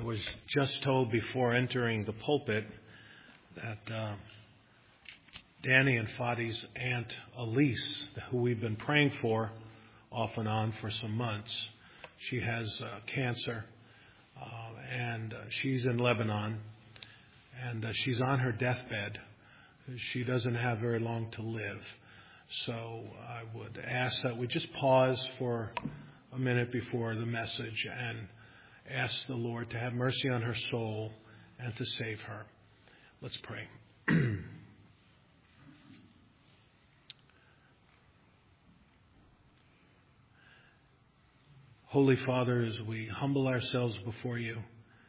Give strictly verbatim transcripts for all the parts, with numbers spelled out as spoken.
was just told before entering the pulpit that uh, Danny and Fadi's aunt Elise, who we've been praying for off and on for some months, she has uh, cancer, uh, and uh, she's in Lebanon, and uh, she's on her deathbed. She doesn't have very long to live. So I would ask that we just pause for a minute before the message and ask the Lord to have mercy on her soul and to save her. Let's pray. Holy Father, as we humble ourselves before you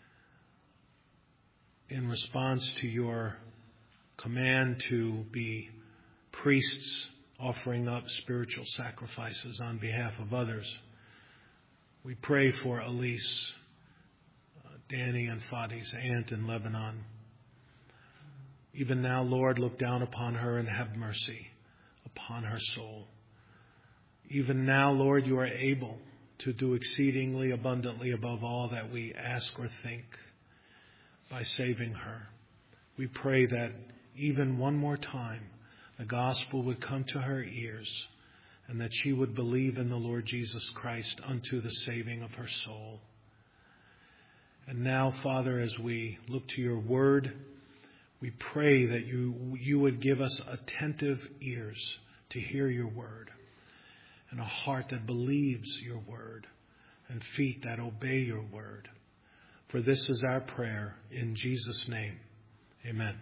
in response to your command to be priests offering up spiritual sacrifices on behalf of others, we pray for Elise, uh, Danny and Fadi's aunt in Lebanon. Even now, Lord, look down upon her and have mercy upon her soul. Even now, Lord, you are able to do exceedingly abundantly above all that we ask or think by saving her. We pray that even one more time, the gospel would come to her ears and that she would believe in the Lord Jesus Christ unto the saving of her soul. And now, Father, as we look to your word, we pray that you, you would give us attentive ears to hear your word, and a heart that believes your word, and feet that obey your word. For this is our prayer in Jesus' name. Amen.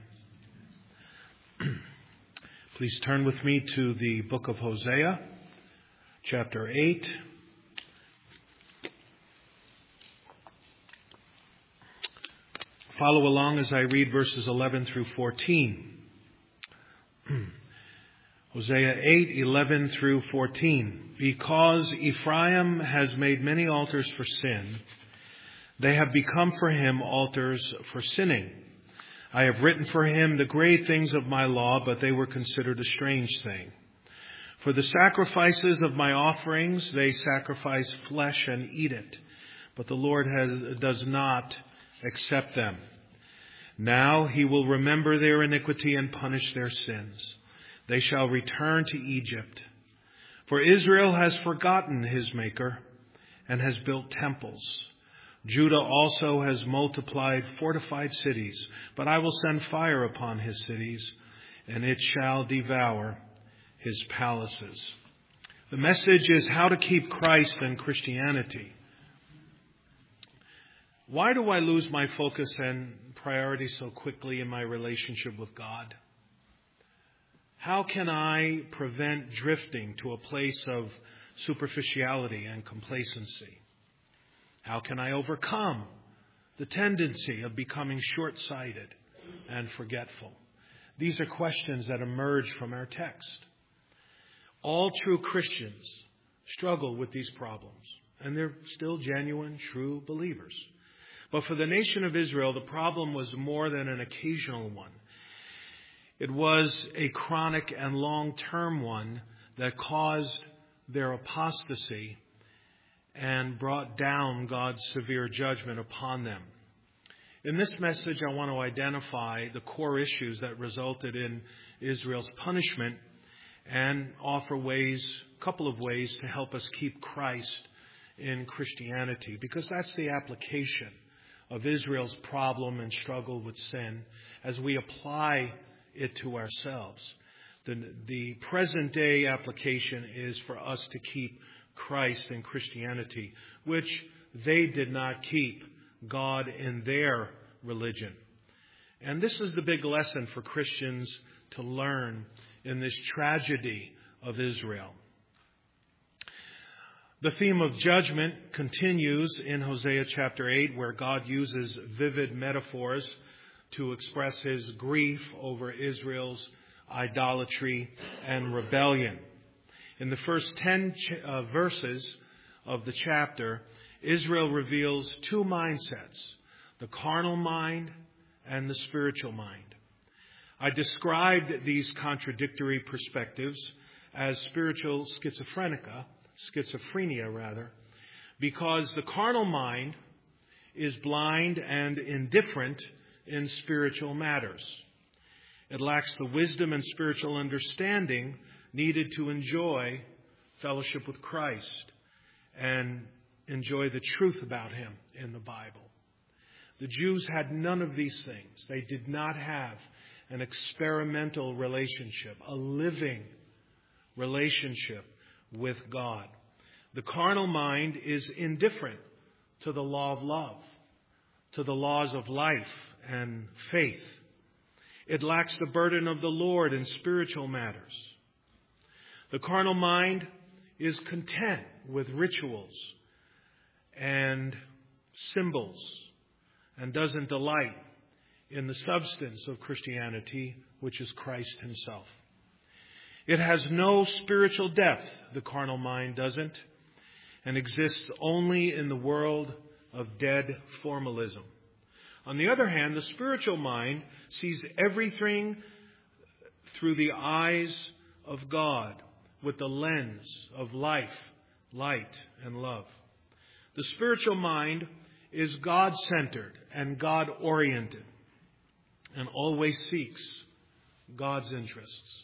Please turn with me to the book of Hosea, chapter eight. Follow along as I read verses eleven through fourteen. Hosea eight, eleven through fourteen. Because Ephraim has made many altars for sin, they have become for him altars for sinning. I have written for him the great things of my law, but they were considered a strange thing. For the sacrifices of my offerings, they sacrifice flesh and eat it, but the Lord has, does not accept them. Now he will remember their iniquity and punish their sins. They shall return to Egypt. For Israel has forgotten his Maker and has built temples. Judah also has multiplied fortified cities, but I will send fire upon his cities, and it shall devour his palaces. The message is how to keep Christ and Christianity. Why do I lose my focus and priority so quickly in my relationship with God? How can I prevent drifting to a place of superficiality and complacency? How can I overcome the tendency of becoming short-sighted and forgetful? These are questions that emerge from our text. All true Christians struggle with these problems, and they're still genuine, true believers. But for the nation of Israel, the problem was more than an occasional one. It was a chronic and long-term one that caused their apostasy and brought down God's severe judgment upon them. In this message, I want to identify the core issues that resulted in Israel's punishment and offer ways, a couple of ways to help us keep Christ in Christianity, because that's the application of Israel's problem and struggle with sin as we apply it to ourselves. The, the present day application is for us to keep Christ and Christianity, which they did not keep God in their religion. And this is the big lesson for Christians to learn in this tragedy of Israel. The theme of judgment continues in Hosea chapter eight, where God uses vivid metaphors to express his grief over Israel's idolatry and rebellion. In the first ten ch- uh, verses of the chapter, Israel reveals two mindsets, the carnal mind and the spiritual mind. I described these contradictory perspectives as spiritual schizophrenia, schizophrenia rather, because the carnal mind is blind and indifferent in spiritual matters. It lacks the wisdom and spiritual understanding needed to enjoy fellowship with Christ and enjoy the truth about Him in the Bible. The Jews had none of these things. They did not have an experimental relationship, a living relationship with God. The carnal mind is indifferent to the law of love, to the laws of life and faith. It lacks the burden of the Lord in spiritual matters. The carnal mind is content with rituals and symbols and doesn't delight in the substance of Christianity, which is Christ Himself. It has no spiritual depth, the carnal mind doesn't, and exists only in the world of dead formalism. On the other hand, the spiritual mind sees everything through the eyes of God, with the lens of life, light, and love. The spiritual mind is God-centered and God-oriented, and always seeks God's interests.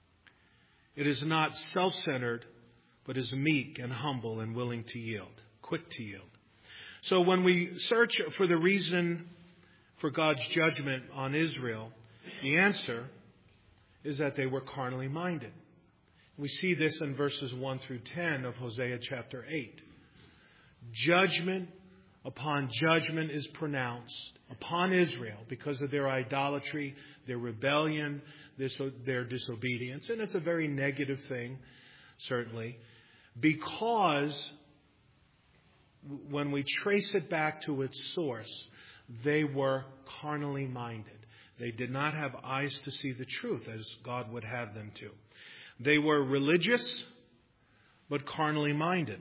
It is not self-centered, but is meek and humble and willing to yield, quick to yield. So when we search for the reason for God's judgment on Israel, the answer is that they were carnally minded. We see this in verses one through ten of Hosea chapter eight. Judgment upon judgment is pronounced upon Israel because of their idolatry, their rebellion, their disobedience. And it's a very negative thing, certainly, because when we trace it back to its source, they were carnally minded. They did not have eyes to see the truth as God would have them to. They were religious, but carnally minded.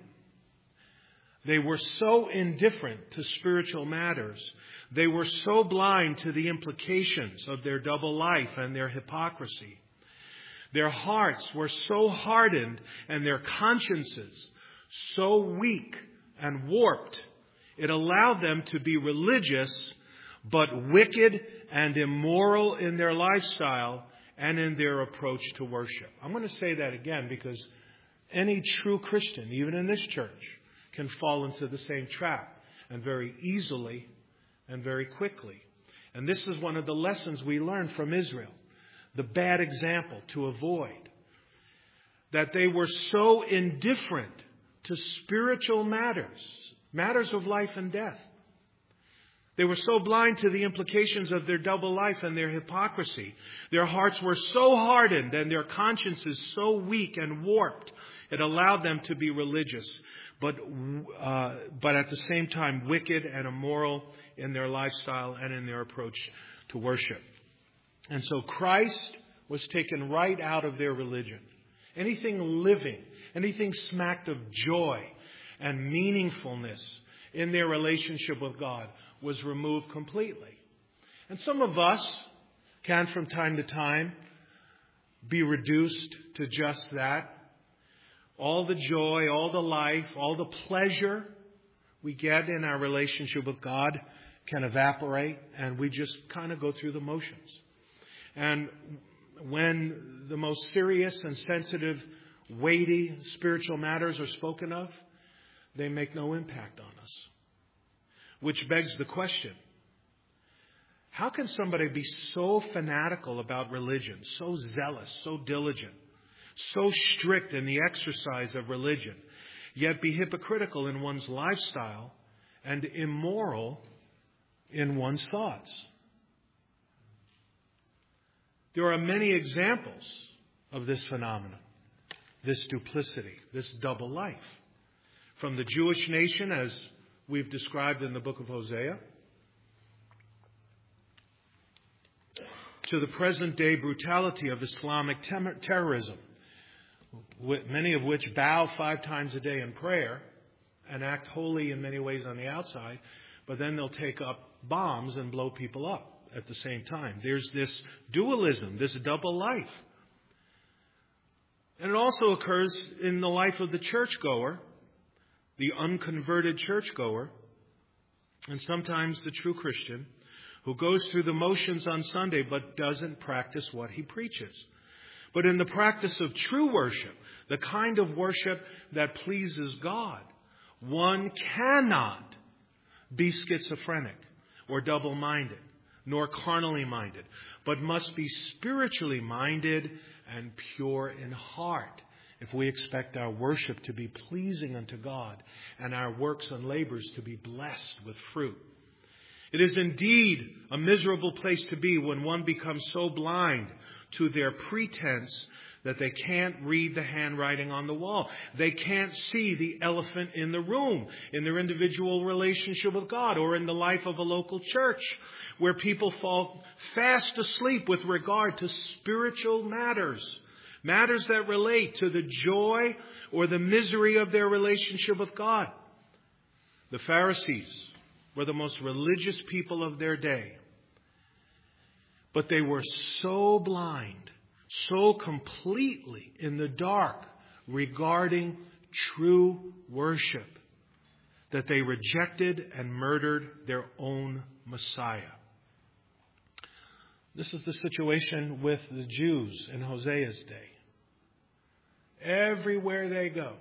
They were so indifferent to spiritual matters. They were so blind to the implications of their double life and their hypocrisy. Their hearts were so hardened and their consciences so weak and warped. It allowed them to be religious, but wicked and immoral in their lifestyle and in their approach to worship. I'm going to say that again because any true Christian, even in this church, can fall into the same trap, and very easily and very quickly. And this is one of the lessons we learned from Israel, the bad example to avoid. That they were so indifferent to spiritual matters, matters of life and death. They were so blind to the implications of their double life and their hypocrisy. Their hearts were so hardened and their consciences so weak and warped. It allowed them to be religious, but uh, but at the same time wicked and immoral in their lifestyle and in their approach to worship. And so Christ was taken right out of their religion. Anything living, anything smacked of joy and meaningfulness in their relationship with God was removed completely. And some of us can from time to time be reduced to just that. All the joy, all the life, all the pleasure we get in our relationship with God can evaporate, and we just kind of go through the motions. And when the most serious and sensitive, weighty spiritual matters are spoken of, they make no impact on us. Which begs the question, how can somebody be so fanatical about religion, so zealous, so diligent, so strict in the exercise of religion, yet be hypocritical in one's lifestyle and immoral in one's thoughts? There are many examples of this phenomenon, this duplicity, this double life. From the Jewish nation, as we've described in the book of Hosea, to the present day brutality of Islamic ter- terrorism, many of which bow five times a day in prayer and act holy in many ways on the outside, but then they'll take up bombs and blow people up at the same time. There's this dualism, this double life. And it also occurs in the life of the churchgoer, the unconverted churchgoer, And sometimes the true Christian who goes through the motions on Sunday but doesn't practice what he preaches. But in the practice of true worship, the kind of worship that pleases God, one cannot be schizophrenic or double-minded, nor carnally minded, but must be spiritually minded and pure in heart if we expect our worship to be pleasing unto God and our works and labors to be blessed with fruit. It is indeed a miserable place to be when one becomes so blind to their pretense that they can't read the handwriting on the wall. They can't see the elephant in the room in their individual relationship with God or in the life of a local church where people fall fast asleep with regard to spiritual matters, matters that relate to the joy or the misery of their relationship with God. The Pharisees were the most religious people of their day, but they were so blind, so completely in the dark regarding true worship that they rejected and murdered their own Messiah. This is the situation with the Jews in Hosea's day. Everywhere they go,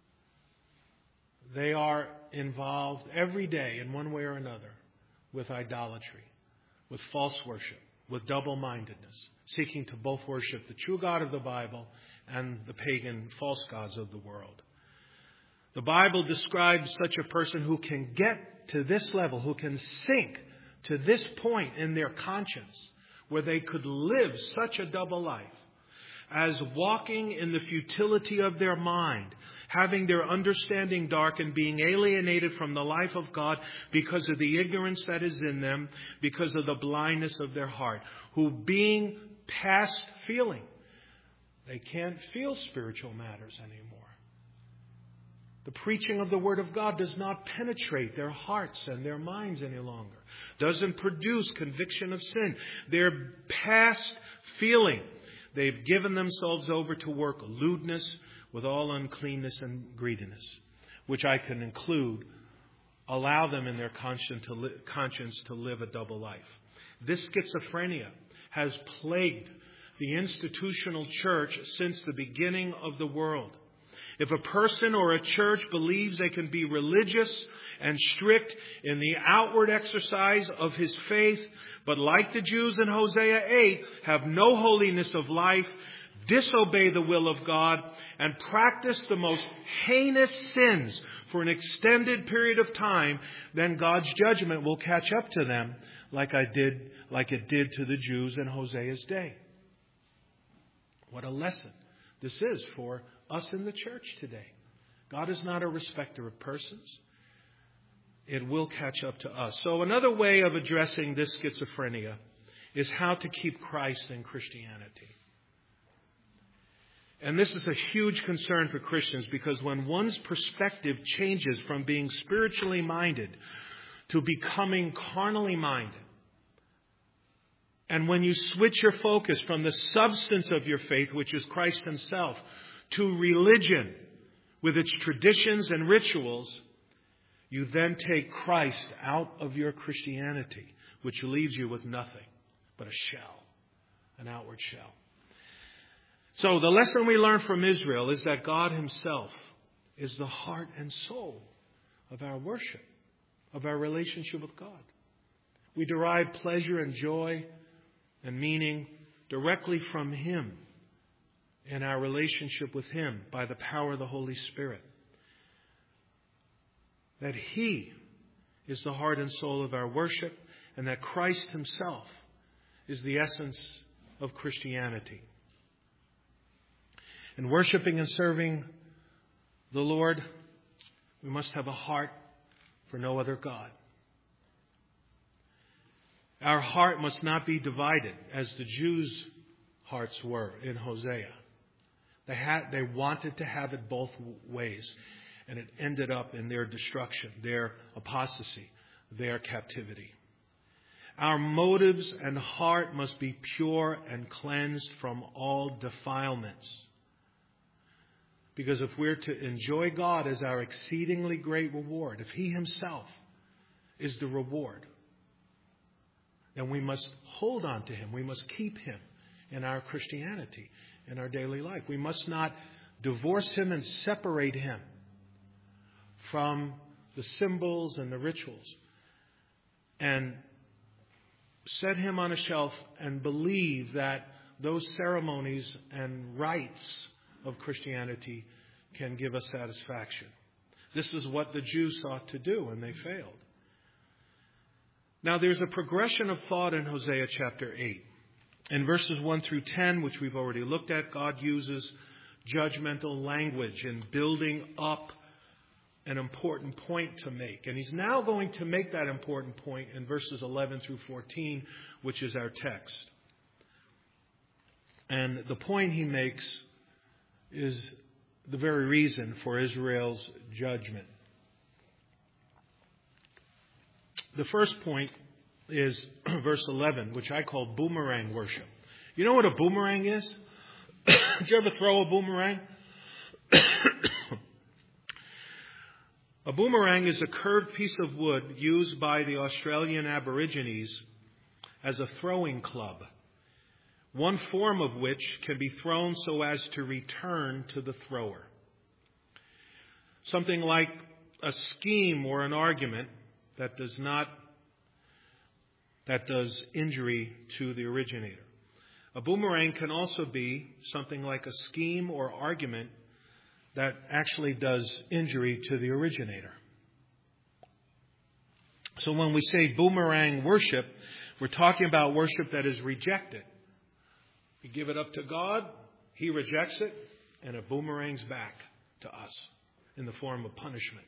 they are involved every day in one way or another with idolatry, with false worship, with double-mindedness, seeking to both worship the true God of the Bible and the pagan false gods of the world. The Bible describes such a person who can get to this level, who can sink to this point in their conscience, where they could live such a double life, as walking in the futility of their mind, having their understanding darkened, being alienated from the life of God because of the ignorance that is in them, because of the blindness of their heart, who being past feeling, they can't feel spiritual matters anymore. The preaching of the Word of God does not penetrate their hearts and their minds any longer, doesn't produce conviction of sin. They're past feeling. They've given themselves over to work lewdness with all uncleanness and greediness, which I can include, allow them in their conscience to, li- conscience to live a double life. This schizophrenia has plagued the institutional church since the beginning of the world. If a person or a church believes they can be religious and strict in the outward exercise of his faith, but like the Jews in Hosea eight, have no holiness of life, disobey the will of God, and practice the most heinous sins for an extended period of time, then God's judgment will catch up to them like I did, like it did to the Jews in Hosea's day. What a lesson this is for us in the church today. God is not a respecter of persons. It will catch up to us. So another way of addressing this schizophrenia is how to keep Christ in Christianity. And this is a huge concern for Christians, because when one's perspective changes from being spiritually minded to becoming carnally minded, and when you switch your focus from the substance of your faith, which is Christ Himself, to religion with its traditions and rituals, you then take Christ out of your Christianity, which leaves you with nothing but a shell, an outward shell. So the lesson we learn from Israel is that God Himself is the heart and soul of our worship, of our relationship with God. We derive pleasure and joy and meaning directly from Him in our relationship with Him by the power of the Holy Spirit. That He is the heart and soul of our worship, and that Christ Himself is the essence of Christianity. In worshiping and serving the Lord, we must have a heart for no other God. Our heart must not be divided as the Jews' hearts were in Hosea. They had, they wanted to have it both ways, and it ended up in their destruction, their apostasy, their captivity. Our motives and heart must be pure and cleansed from all defilements. Because if we're to enjoy God as our exceedingly great reward, if He Himself is the reward. And we must hold on to Him. We must keep Him in our Christianity, in our daily life. We must not divorce Him and separate Him from the symbols and the rituals, and set Him on a shelf and believe that those ceremonies and rites of Christianity can give us satisfaction. This is what the Jews sought to do, and they failed. Now, there's a progression of thought in Hosea chapter eight. In verses one through ten, which we've already looked at, God uses judgmental language in building up an important point to make. And He's now going to make that important point in verses eleven through fourteen, which is our text. And the point He makes is the very reason for Israel's judgment. The first point is verse eleven, which I call boomerang worship. You know what a boomerang is? Did you ever throw a boomerang? A boomerang is a curved piece of wood used by the Australian Aborigines as a throwing club, one form of which can be thrown so as to return to the thrower. Something like a scheme or an argument that does not, that does injury to the originator. A boomerang can also be something like a scheme or argument that actually does injury to the originator. So when we say boomerang worship, we're talking about worship that is rejected. We give it up to God, He rejects it, and it boomerangs back to us in the form of punishment.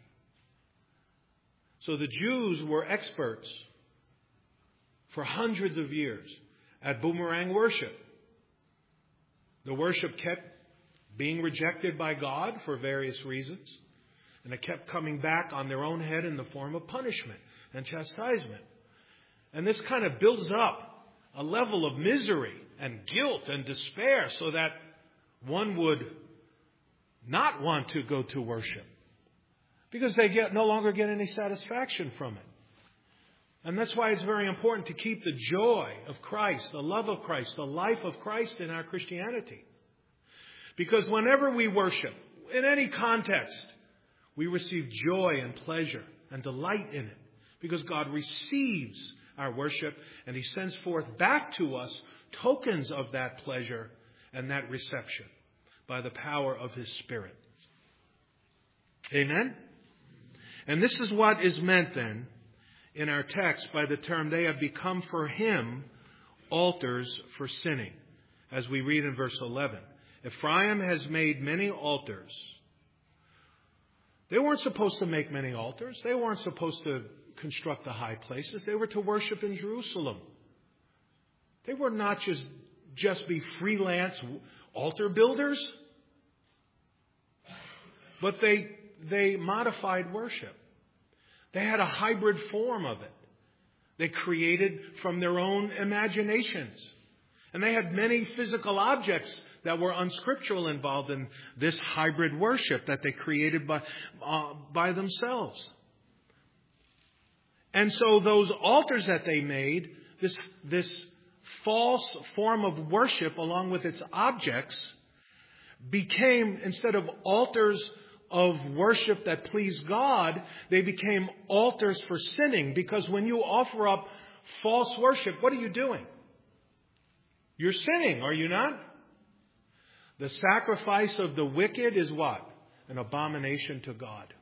So the Jews were experts for hundreds of years at boomerang worship. The worship kept being rejected by God for various reasons, and it kept coming back on their own head in the form of punishment and chastisement. And this kind of builds up a level of misery and guilt and despair so that one would not want to go to worship because they get no longer get any satisfaction from it. And that's why it's very important to keep the joy of Christ, the love of Christ, the life of Christ in our Christianity. Because whenever we worship, in any context, we receive joy and pleasure and delight in it. Because God receives our worship and He sends forth back to us tokens of that pleasure and that reception by the power of His Spirit. Amen? And this is what is meant then in our text by the term, they have become for Him altars for sinning, as we read in verse eleven. Ephraim has made many altars. They weren't supposed to make many altars. They weren't supposed to construct the high places. They were to worship in Jerusalem. They were not just, just be freelance altar builders, but they, they modified worship. They had a hybrid form of it. They created from their own imaginations. And they had many physical objects that were unscriptural involved in this hybrid worship that they created by, uh, by themselves. And so those altars that they made, this, this false form of worship along with its objects, became, instead of altars of worship that pleased God, they became altars for sinning. Because when you offer up false worship, what are you doing? You're sinning, are you not? The sacrifice of the wicked is what? An abomination to God.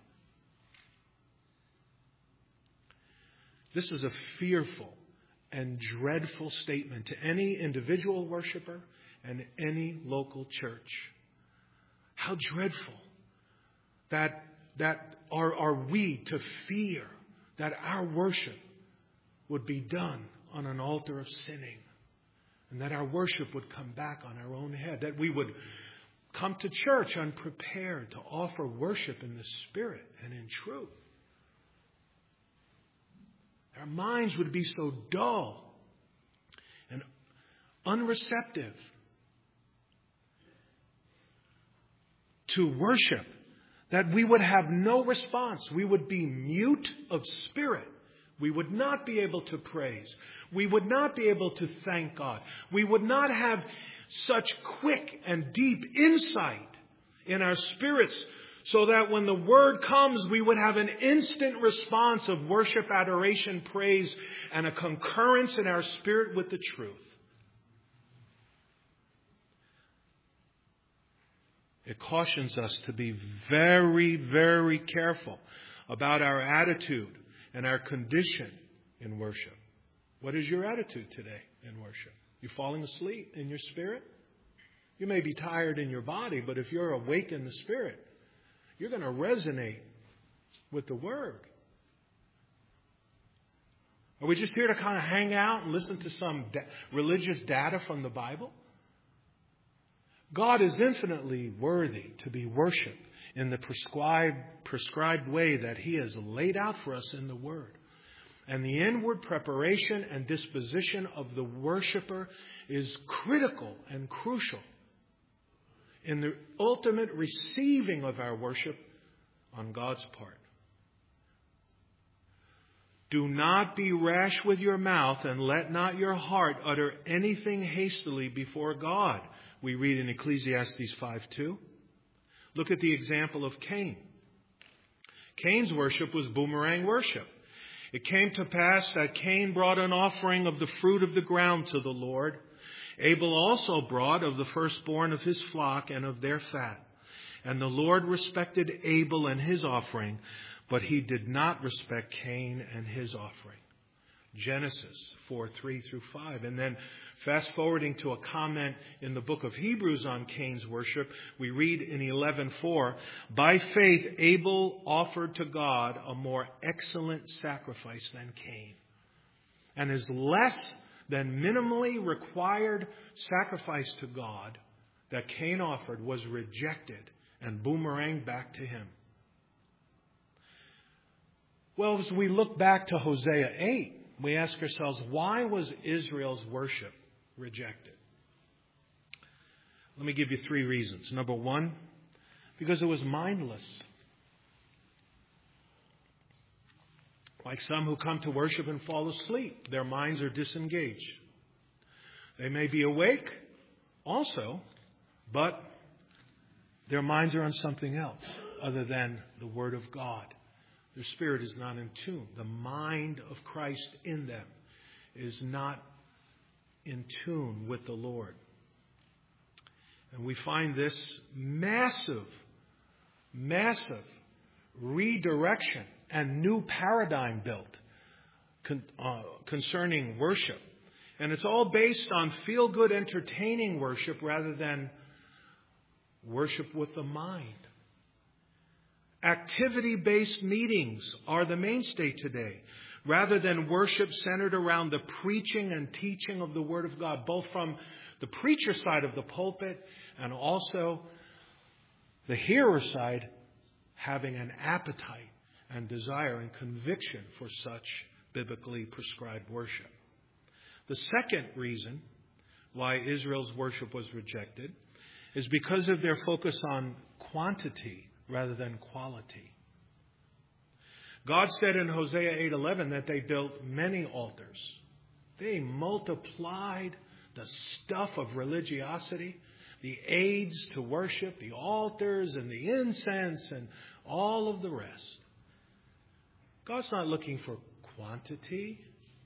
This is a fearful and dreadful statement to any individual worshiper and any local church. How dreadful that, that are, are we to fear that our worship would be done on an altar of sinning. And that our worship would come back on our own head. That we would come to church unprepared to offer worship in the Spirit and in truth. Our minds would be so dull and unreceptive to worship that we would have no response. We would be mute of spirit. We would not be able to praise. We would not be able to thank God. We would not have such quick and deep insight in our spirits so that when the Word comes, we would have an instant response of worship, adoration, praise, and a concurrence in our spirit with the truth. It cautions us to be very, very careful about our attitude and our condition in worship. What is your attitude today in worship? You falling asleep in your spirit? You may be tired in your body, but if you're awake in the spirit, you're going to resonate with the Word. Are we just here to kind of hang out and listen to some da- religious data from the Bible? God is infinitely worthy to be worshipped in the prescribed, prescribed way that He has laid out for us in the Word. And the inward preparation and disposition of the worshiper is critical and crucial in the ultimate receiving of our worship on God's part. Do not be rash with your mouth, and let not your heart utter anything hastily before God. We read in Ecclesiastes five two. Look at the example of Cain. Cain's worship was boomerang worship. It came to pass that Cain brought an offering of the fruit of the ground to the Lord. Abel also brought of the firstborn of his flock and of their fat. And the Lord respected Abel and his offering, but He did not respect Cain and his offering. Genesis four three through five. And then fast forwarding to a comment in the book of Hebrews on Cain's worship, we read in eleven four, by faith Abel offered to God a more excellent sacrifice than Cain. And his less than minimally required sacrifice to God that Cain offered was rejected and boomeranged back to him. Well, as we look back to Hosea eight, we ask ourselves, why was Israel's worship rejected? Let me give you three reasons. Number one, because it was mindless. Like some who come to worship and fall asleep, their minds are disengaged. They may be awake also, but their minds are on something else other than the Word of God. Their spirit is not in tune. The mind of Christ in them is not in tune with the Lord. And we find this massive, massive redirection and new paradigm built con- uh, concerning worship. And it's all based on feel-good, entertaining worship rather than worship with the mind. Activity-based meetings are the mainstay today, rather than worship centered around the preaching and teaching of the Word of God, both from the preacher side of the pulpit and also the hearer side, having an appetite and desire and conviction for such biblically prescribed worship. The second reason why Israel's worship was rejected is because of their focus on quantity rather than quality. God said in Hosea eight eleven that they built many altars. They multiplied the stuff of religiosity, the aids to worship, the altars and the incense and all of the rest. God's not looking for quantity,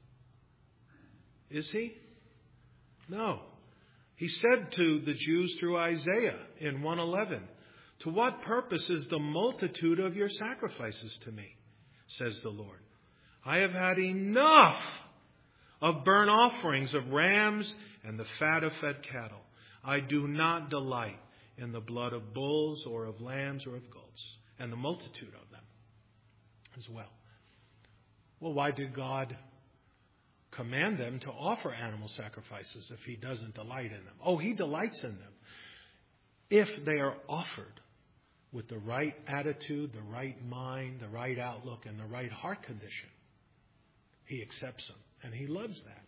is He? No. He said to the Jews through Isaiah in one eleven, to what purpose is the multitude of your sacrifices to me, says the Lord. I have had enough of burnt offerings of rams and the fat of fed cattle. I do not delight in the blood of bulls or of lambs or of goats, and the multitude of them as well. Well, why did God command them to offer animal sacrifices if He doesn't delight in them? Oh, He delights in them if they are offered with the right attitude, the right mind, the right outlook, and the right heart condition. He accepts them, and He loves that.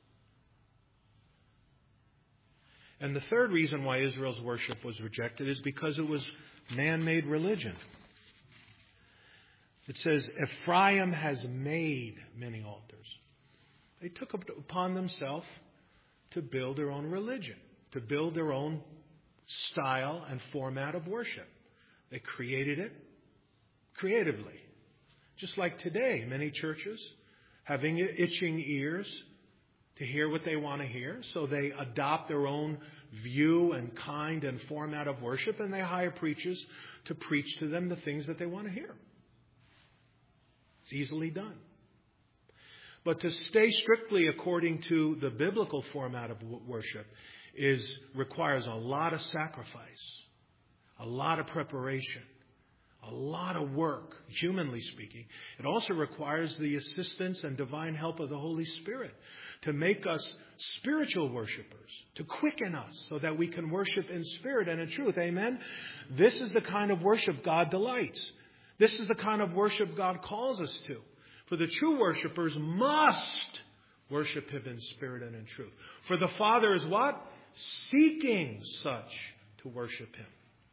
And the third reason why Israel's worship was rejected is because it was man-made religion. It says, Ephraim has made many altars. They took upon themselves to build their own religion, to build their own style and format of worship. They created it creatively. Just like today, many churches having itching ears to hear what they want to hear, so they adopt their own view and kind and format of worship, and they hire preachers to preach to them the things that they want to hear. It's easily done. But to stay strictly according to the biblical format of worship is requires a lot of sacrifice, a lot of preparation, a lot of work, humanly speaking. It also requires the assistance and divine help of the Holy Spirit to make us spiritual worshipers, to quicken us so that we can worship in spirit and in truth. Amen? This is the kind of worship God delights. This is the kind of worship God calls us to. For the true worshipers must worship Him in spirit and in truth. For the Father is what? Seeking such to worship Him.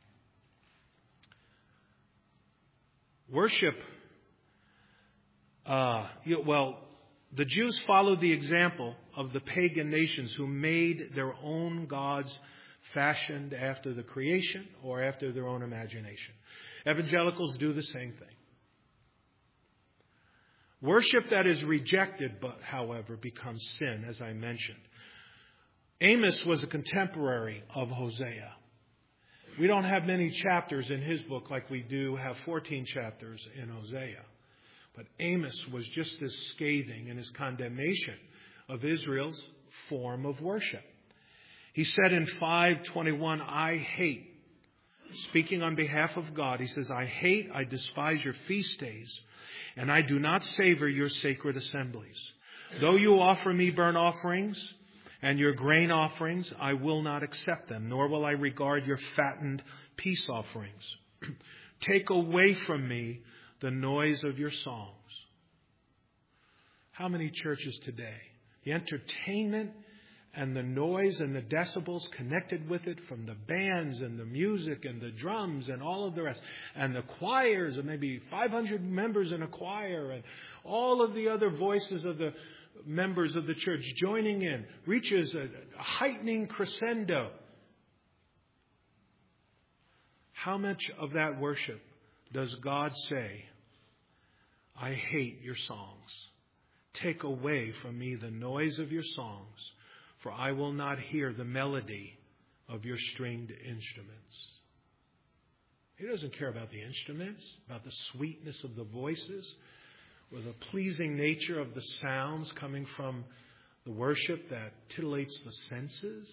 Worship, uh, well, the Jews followed the example of the pagan nations who made their own gods fashioned after the creation or after their own imagination. Evangelicals do the same thing. Worship that is rejected, but, however, becomes sin, as I mentioned. Amos was a contemporary of Hosea. We don't have many chapters in his book like we do have fourteen chapters in Hosea. But Amos was just as scathing in his condemnation of Israel's form of worship. He said in five twenty-one, I hate, speaking on behalf of God, he says, I hate, I despise your feast days, and I do not savor your sacred assemblies. Though you offer me burnt offerings and your grain offerings, I will not accept them, nor will I regard your fattened peace offerings. Take away from me the noise of your songs. How many churches today, the entertainment and the noise and the decibels connected with it from the bands and the music and the drums and all of the rest, and the choirs, and maybe five hundred members in a choir, and all of the other voices of the members of the church joining in, reaches a heightening crescendo. How much of that worship does God say, I hate your songs. Take away from me the noise of your songs, for I will not hear the melody of your stringed instruments. He doesn't care about the instruments, about the sweetness of the voices, or the pleasing nature of the sounds coming from the worship that titillates the senses.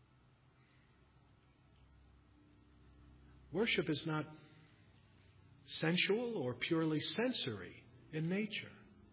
Worship is not sensual or purely sensory in nature.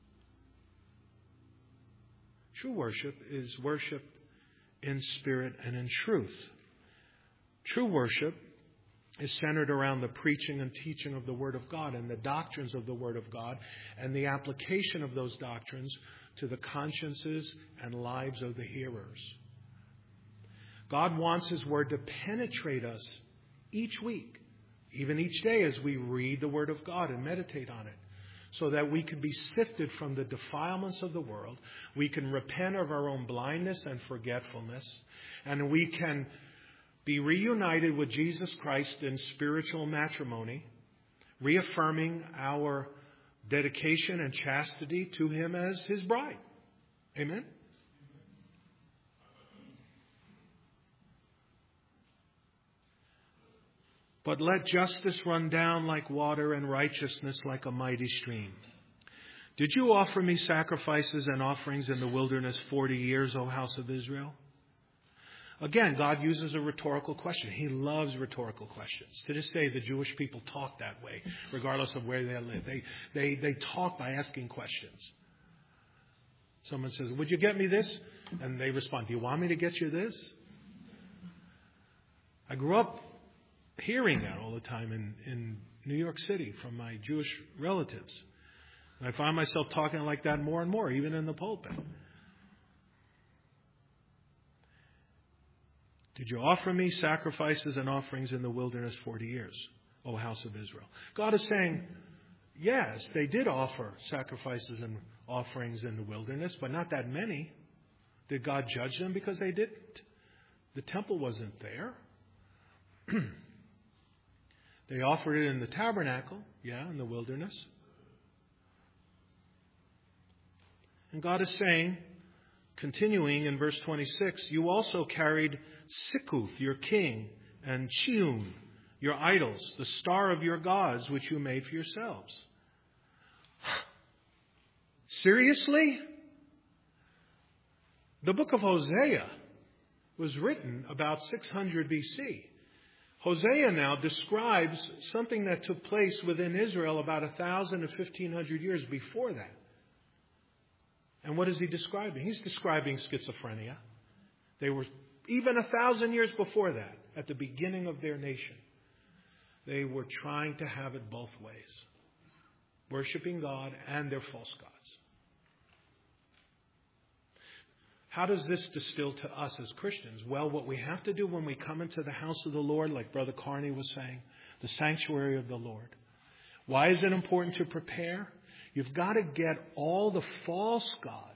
True worship is worship in spirit and in truth. True worship is centered around the preaching and teaching of the Word of God and the doctrines of the Word of God and the application of those doctrines to the consciences and lives of the hearers. God wants His Word to penetrate us each week, even each day as we read the Word of God and meditate on it, so that we can be sifted from the defilements of the world. We can repent of our own blindness and forgetfulness, and we can be reunited with Jesus Christ in spiritual matrimony, reaffirming our dedication and chastity to Him as His bride. Amen? But let justice run down like water and righteousness like a mighty stream. Did you offer me sacrifices and offerings in the wilderness forty years, O house of Israel? Again, God uses a rhetorical question. He loves rhetorical questions. To this day, the Jewish people talk that way, regardless of where they live. They, they, they talk by asking questions. Someone says, would you get me this? And they respond, do you want me to get you this? I grew up hearing that all the time in, in New York City from my Jewish relatives. And I find myself talking like that more and more, even in the pulpit. Did you offer me sacrifices and offerings in the wilderness forty years, O house of Israel? God is saying, yes, they did offer sacrifices and offerings in the wilderness, but not that many. Did God judge them because they didn't? The temple wasn't there. They offered it in the tabernacle, yeah, in the wilderness. And God is saying, continuing in verse twenty-six, you also carried Sikkuth, your king, and Chiun, your idols, the star of your gods, which you made for yourselves. Seriously? The book of Hosea was written about six hundred B C. Hosea now describes something that took place within Israel about one thousand to fifteen hundred years before that. And what is he describing? He's describing schizophrenia. They were, even a thousand years before that, at the beginning of their nation, they were trying to have it both ways, worshiping God and their false gods. How does this distill to us as Christians? Well, what we have to do when we come into the house of the Lord, like Brother Carney was saying, the sanctuary of the Lord. Why is it important to prepare? You've got to get all the false gods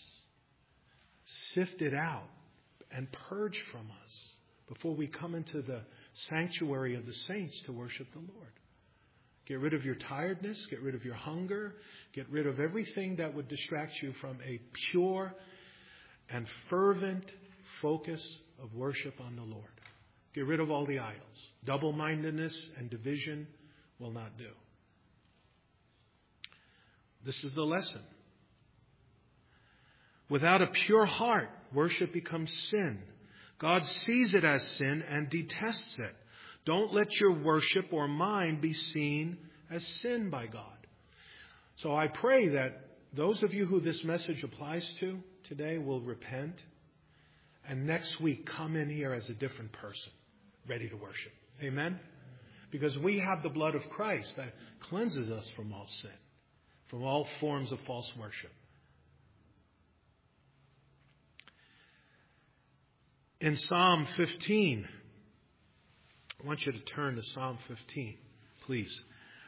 sifted out and purged from us before we come into the sanctuary of the saints to worship the Lord. Get rid of your tiredness, get rid of your hunger, get rid of everything that would distract you from a pure and fervent focus of worship on the Lord. Get rid of all the idols. Double-mindedness and division will not do. This is the lesson. Without a pure heart, worship becomes sin. God sees it as sin and detests it. Don't let your worship or mind be seen as sin by God. So I pray that those of you who this message applies to today will repent, and next week come in here as a different person, ready to worship. Amen? Because we have the blood of Christ that cleanses us from all sin, from all forms of false worship. In Psalm fifteen, I want you to turn to Psalm fifteen, please.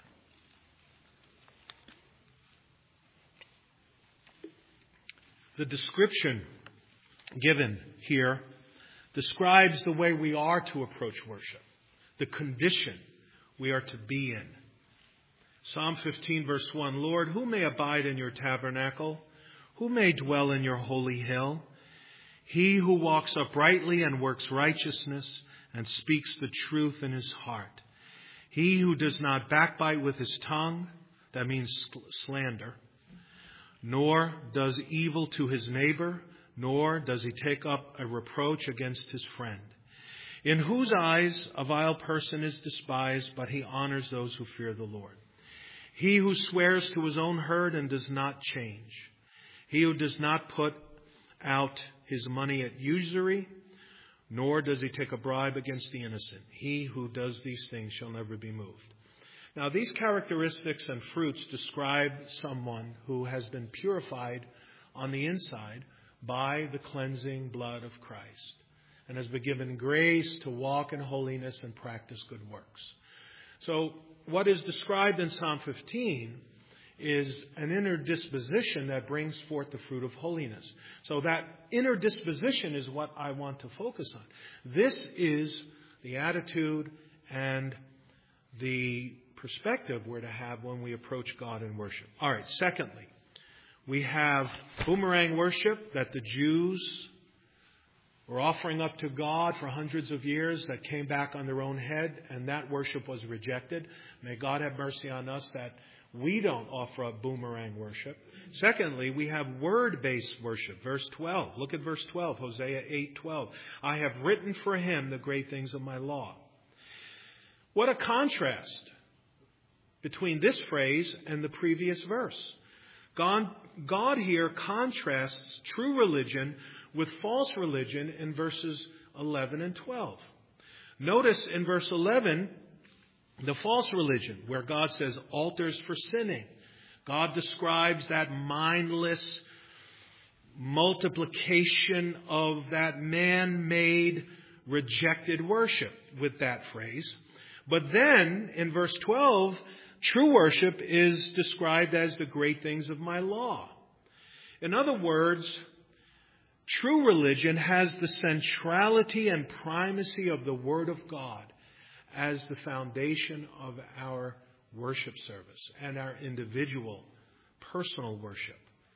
The description given here describes the way we are to approach worship, the condition we are to be in. Psalm fifteen, verse one, Lord, who may abide in your tabernacle? Who may dwell in your holy hill? He who walks uprightly and works righteousness and speaks the truth in his heart. He who does not backbite with his tongue, that means slander, nor does evil to his neighbor, nor does he take up a reproach against his friend. In whose eyes a vile person is despised, but he honors those who fear the Lord. He who swears to his own hurt and does not change. He who does not put out his money at usury, nor does he take a bribe against the innocent. He who does these things shall never be moved. Now, these characteristics and fruits describe someone who has been purified on the inside by the cleansing blood of Christ and has been given grace to walk in holiness and practice good works. So what is described in Psalm fifteen is an inner disposition that brings forth the fruit of holiness. So that inner disposition is what I want to focus on. This is the attitude and the perspective we're to have when we approach God in worship. All right, secondly, we have boomerang worship that the Jews were offering up to God for hundreds of years that came back on their own head, and that worship was rejected. May God have mercy on us that we don't offer up boomerang worship. Secondly, we have word-based worship. Verse twelve. Look at verse twelve, Hosea eight twelve. I have written for him the great things of my law. What a contrast between this phrase and the previous verse. God, God here contrasts true religion with false religion in verses eleven and twelve. Notice in verse eleven, the false religion, where God says altars for sinning. God describes that mindless multiplication of that man-made rejected worship with that phrase. But then in verse twelve, true worship is described as the great things of my law. In other words, true religion has the centrality and primacy of the Word of God as the foundation of our worship service and our individual, personal worship.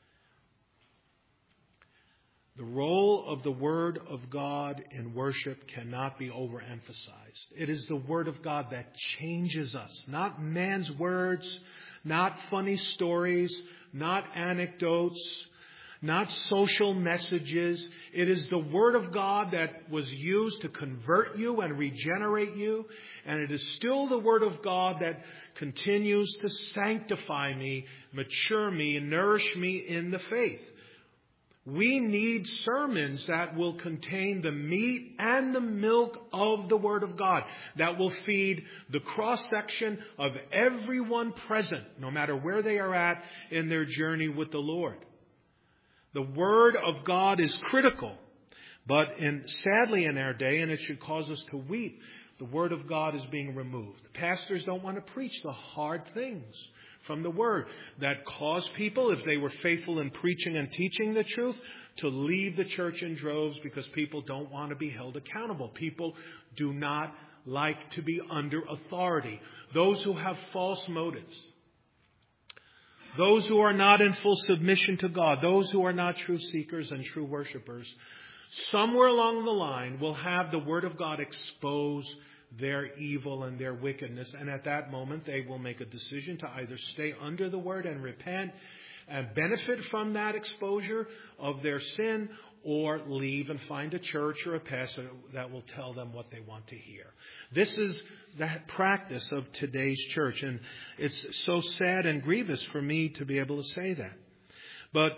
The role of the Word of God in worship cannot be overemphasized. It is the Word of God that changes us, not man's words, not funny stories, not anecdotes, not social messages. It is the Word of God that was used to convert you and regenerate you. And it is still the Word of God that continues to sanctify me, mature me, and nourish me in the faith. We need sermons that will contain the meat and the milk of the Word of God, that will feed the cross-section of everyone present, no matter where they are at in their journey with the Lord. The Word of God is critical, but in, sadly in our day, and it should cause us to weep, the Word of God is being removed. Pastors don't want to preach the hard things from the Word that cause people, if they were faithful in preaching and teaching the truth, to leave the church in droves because people don't want to be held accountable. People do not like to be under authority. Those who have false motives, those who are not in full submission to God, those who are not true seekers and true worshipers, somewhere along the line will have the Word of God expose their evil and their wickedness. And at that moment, they will make a decision to either stay under the Word and repent and benefit from that exposure of their sin, or leave and find a church or a pastor that will tell them what they want to hear. This is the practice of today's church. And it's so sad and grievous for me to be able to say that. But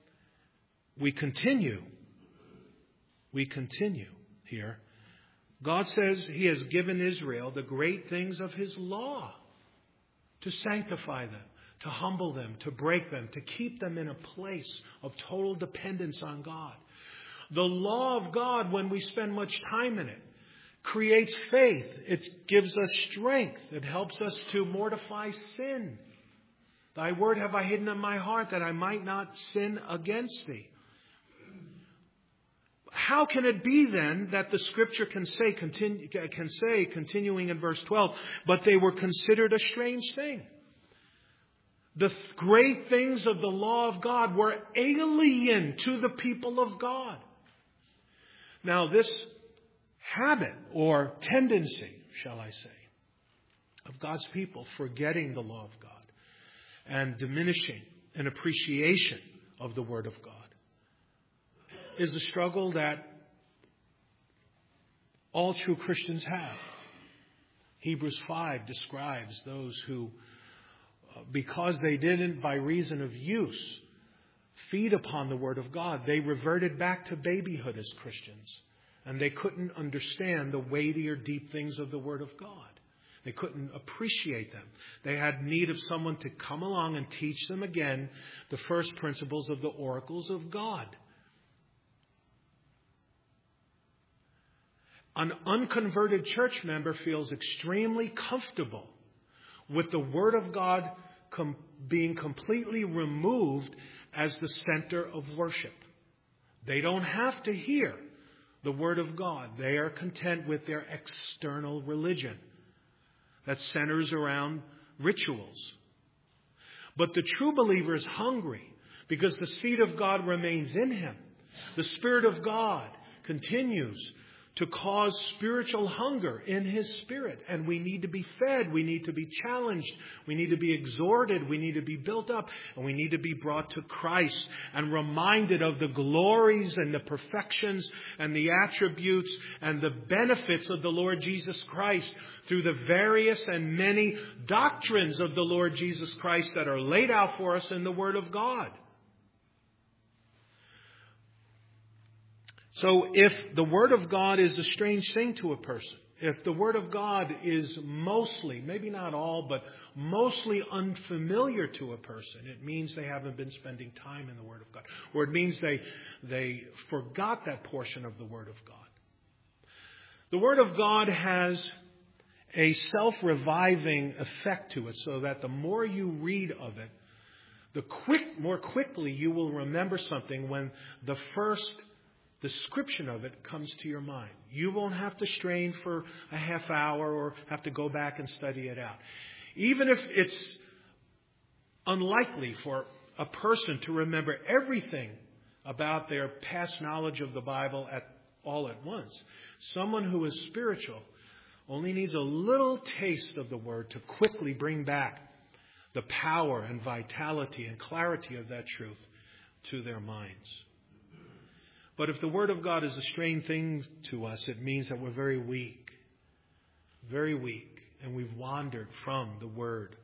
we continue. We continue here. God says He has given Israel the great things of His law to sanctify them, to humble them, to break them, to keep them in a place of total dependence on God. The law of God, when we spend much time in it, creates faith. It gives us strength. It helps us to mortify sin. Thy word have I hidden in my heart that I might not sin against thee. How can it be then that the Scripture can say, continue, can say, continuing in verse twelve, but they were considered a strange thing? The great things of the law of God were alien to the people of God. Now, this habit or tendency, shall I say, of God's people forgetting the law of God and diminishing an appreciation of the Word of God is a struggle that all true Christians have. Hebrews five describes those who, because they didn't, by reason of use, feed upon the Word of God, they reverted back to babyhood as Christians. And they couldn't understand the weightier, deep things of the Word of God. They couldn't appreciate them. They had need of someone to come along and teach them again the first principles of the oracles of God. An unconverted church member feels extremely comfortable with the Word of God com- being completely removed as the center of worship. They don't have to hear the Word of God. They are content with their external religion that centers around rituals. But the true believer is hungry because the seed of God remains in him. The Spirit of God continues to cause spiritual hunger in His Spirit. And we need to be fed. We need to be challenged. We need to be exhorted. We need to be built up. And we need to be brought to Christ and reminded of the glories and the perfections and the attributes and the benefits of the Lord Jesus Christ through the various and many doctrines of the Lord Jesus Christ that are laid out for us in the Word of God. So if the Word of God is a strange thing to a person, if the Word of God is mostly, maybe not all, but mostly unfamiliar to a person, it means they haven't been spending time in the Word of God. Or it means they, they forgot that portion of the Word of God. The Word of God has a self-reviving effect to it, so that the more you read of it, the quick, more quickly you will remember something when the first description of it comes to your mind. You won't have to strain for a half hour or have to go back and study it out. Even if it's unlikely for a person to remember everything about their past knowledge of the Bible at all at once, someone who is spiritual only needs a little taste of the Word to quickly bring back the power and vitality and clarity of that truth to their minds. But if the Word of God is a strange thing to us, it means that we're very weak, very weak, and we've wandered from the Word.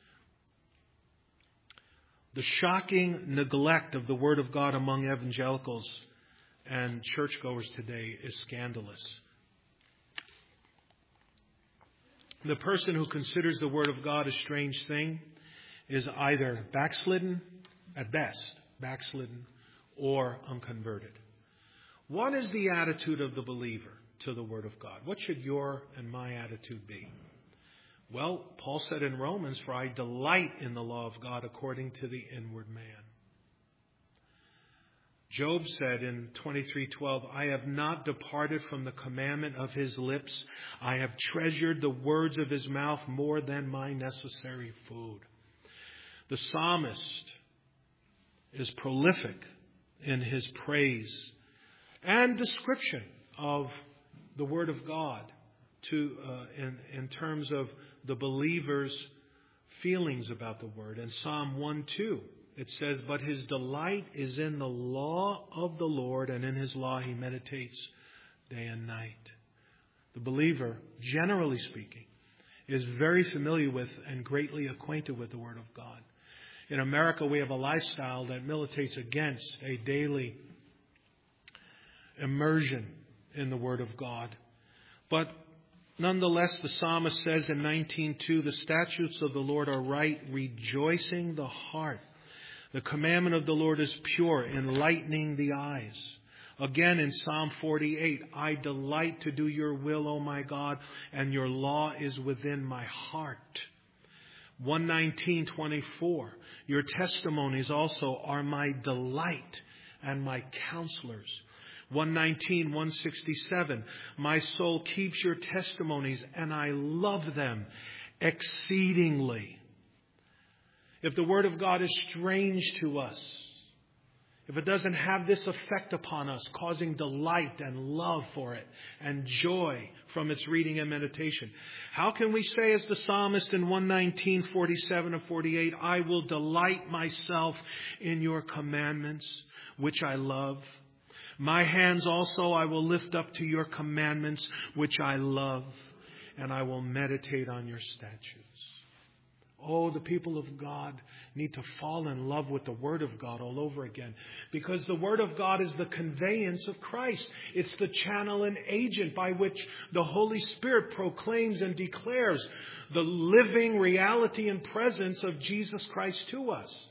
The shocking neglect of the Word of God among evangelicals and churchgoers today is scandalous. The person who considers the Word of God a strange thing is either backslidden, at best, backslidden, or unconverted. What is the attitude of the believer to the Word of God? What should your and my attitude be? Well, Paul said in Romans, "For I delight in the law of God according to the inward man." Job said in twenty-three twelve, "I have not departed from the commandment of his lips. I have treasured the words of his mouth more than my necessary food." The psalmist is prolific in his praise and description of the Word of God to uh, in, in terms of the believer's feelings about the Word. In Psalm one two, it says, "But his delight is in the law of the Lord, and in his law he meditates day and night." The believer, generally speaking, is very familiar with and greatly acquainted with the Word of God. In America, we have a lifestyle that militates against a daily immersion in the Word of God. But nonetheless, the psalmist says in nineteen two, "The statutes of the Lord are right, rejoicing the heart. The commandment of the Lord is pure, enlightening the eyes." Again in Psalm forty-eight, "I delight to do your will, O my God, and your law is within my heart." one nineteen twenty-four, "Your testimonies also are my delight and my counselors." one nineteen one sixty-seven, "My soul keeps your testimonies, and I love them exceedingly." If the Word of God is strange to us, if it doesn't have this effect upon us, causing delight and love for it and joy from its reading and meditation, how can we say as the psalmist in one nineteen forty-seven and forty-eight, "I will delight myself in your commandments, which I love. My hands also I will lift up to your commandments, which I love, and I will meditate on your statutes." Oh, the people of God need to fall in love with the Word of God all over again, because the Word of God is the conveyance of Christ. It's the channel and agent by which the Holy Spirit proclaims and declares the living reality and presence of Jesus Christ to us.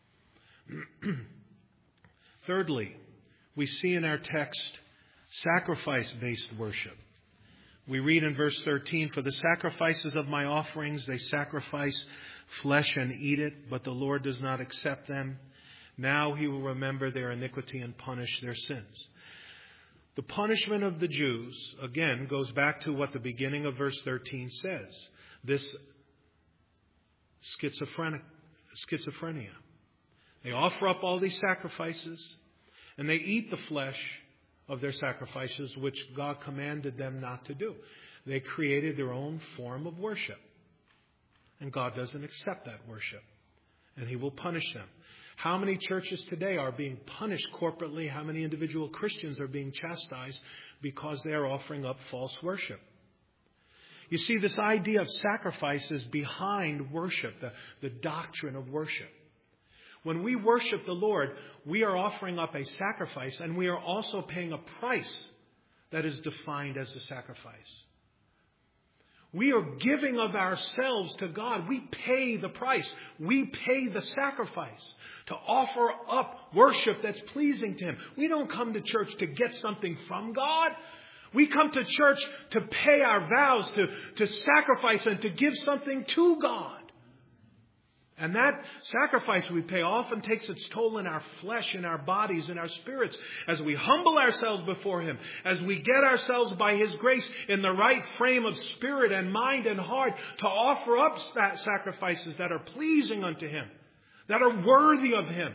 Thirdly, we see in our text sacrifice-based worship. We read in verse thirteen, "For the sacrifices of my offerings, they sacrifice flesh and eat it, but the Lord does not accept them. Now he will remember their iniquity and punish their sins." The punishment of the Jews, again, goes back to what the beginning of verse thirteen says. This schizophrenic, schizophrenia. They offer up all these sacrifices, and they eat the flesh of their sacrifices, which God commanded them not to do. They created their own form of worship. And God doesn't accept that worship. And He will punish them. How many churches today are being punished corporately? How many individual Christians are being chastised because they are offering up false worship? You see, this idea of sacrifice is behind worship, the, the doctrine of worship. When we worship the Lord, we are offering up a sacrifice, and we are also paying a price that is defined as a sacrifice. We are giving of ourselves to God. We pay the price. We pay the sacrifice to offer up worship that's pleasing to Him. We don't come to church to get something from God. We come to church to pay our vows, to, to sacrifice and to give something to God. And that sacrifice we pay often takes its toll in our flesh, in our bodies, in our spirits. As we humble ourselves before Him, as we get ourselves by His grace in the right frame of spirit and mind and heart to offer up sacrifices that are pleasing unto Him, that are worthy of Him,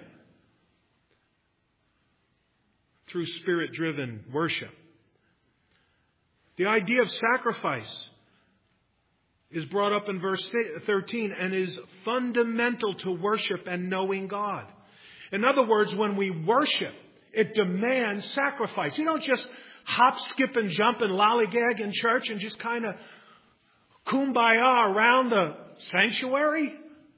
through Spirit-driven worship. The idea of sacrifice is brought up in verse thirteen and is fundamental to worship and knowing God. In other words, when we worship, it demands sacrifice. You don't just hop, skip, and jump and lollygag in church and just kind of kumbaya around the sanctuary.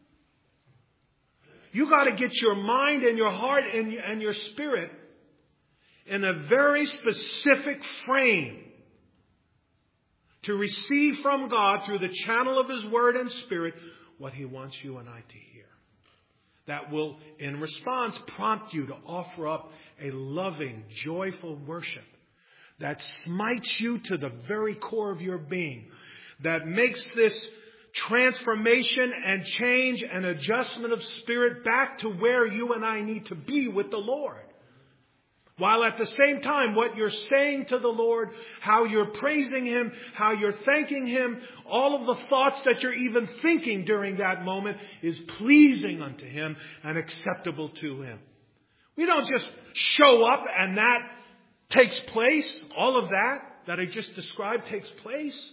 You got to get your mind and your heart and your spirit in a very specific frame to receive from God through the channel of His Word and Spirit what He wants you and I to hear. That will, in response, prompt you to offer up a loving, joyful worship that smites you to the very core of your being, that makes this transformation and change and adjustment of spirit back to where you and I need to be with the Lord. While at the same time, what you're saying to the Lord, how you're praising Him, how you're thanking Him, all of the thoughts that you're even thinking during that moment is pleasing unto Him and acceptable to Him. We don't just show up and that takes place. All of that that I just described takes place.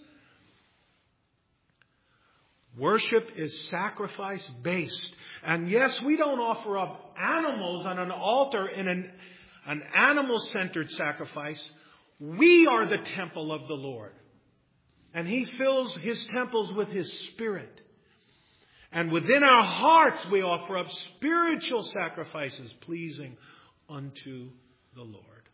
Worship is sacrifice based. And yes, we don't offer up animals on an altar in an An animal-centered sacrifice. We are the temple of the Lord. And He fills His temples with His Spirit. And within our hearts we offer up spiritual sacrifices pleasing unto the Lord.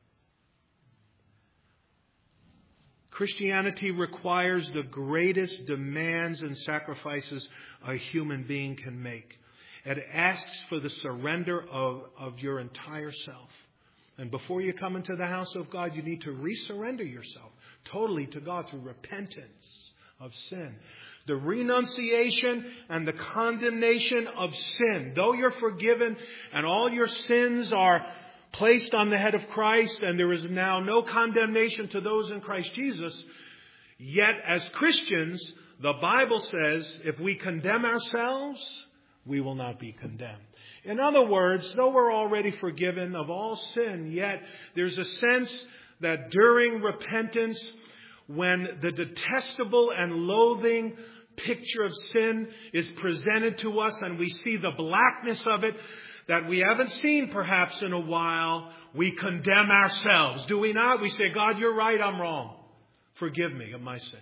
Christianity requires the greatest demands and sacrifices a human being can make. It asks for the surrender of, of your entire self. And before you come into the house of God, you need to resurrender yourself totally to God through repentance of sin. The renunciation and the condemnation of sin. Though you're forgiven and all your sins are placed on the head of Christ and there is now no condemnation to those in Christ Jesus, yet as Christians, the Bible says if we condemn ourselves, we will not be condemned. In other words, though we're already forgiven of all sin, yet there's a sense that during repentance, when the detestable and loathing picture of sin is presented to us and we see the blackness of it that we haven't seen perhaps in a while, we condemn ourselves. Do we not? We say, God, you're right, I'm wrong. Forgive me of my sin.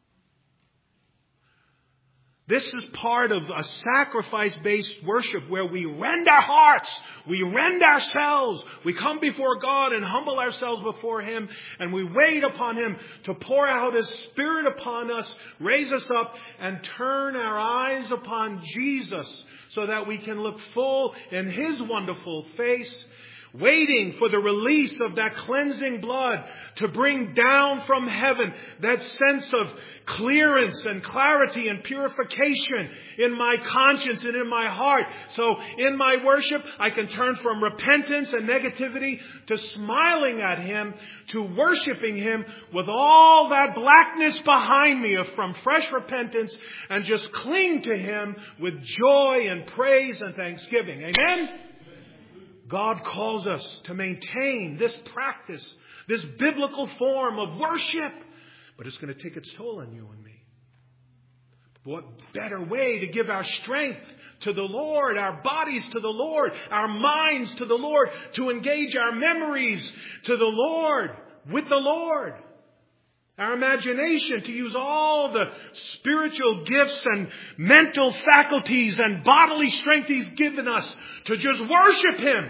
This is part of a sacrifice-based worship where we rend our hearts, we rend ourselves, we come before God and humble ourselves before Him, and we wait upon Him to pour out His Spirit upon us, raise us up, and turn our eyes upon Jesus so that we can look full in His wonderful face, waiting for the release of that cleansing blood to bring down from heaven that sense of clearance and clarity and purification in my conscience and in my heart. So in my worship, I can turn from repentance and negativity to smiling at Him, to worshiping Him with all that blackness behind me from fresh repentance, and just cling to Him with joy and praise and thanksgiving. Amen? God calls us to maintain this practice, this biblical form of worship. But it's going to take its toll on you and me. What better way to give our strength to the Lord, our bodies to the Lord, our minds to the Lord, to engage our memories to the Lord, with the Lord. Our imagination, to use all the spiritual gifts and mental faculties and bodily strength He's given us to just worship Him.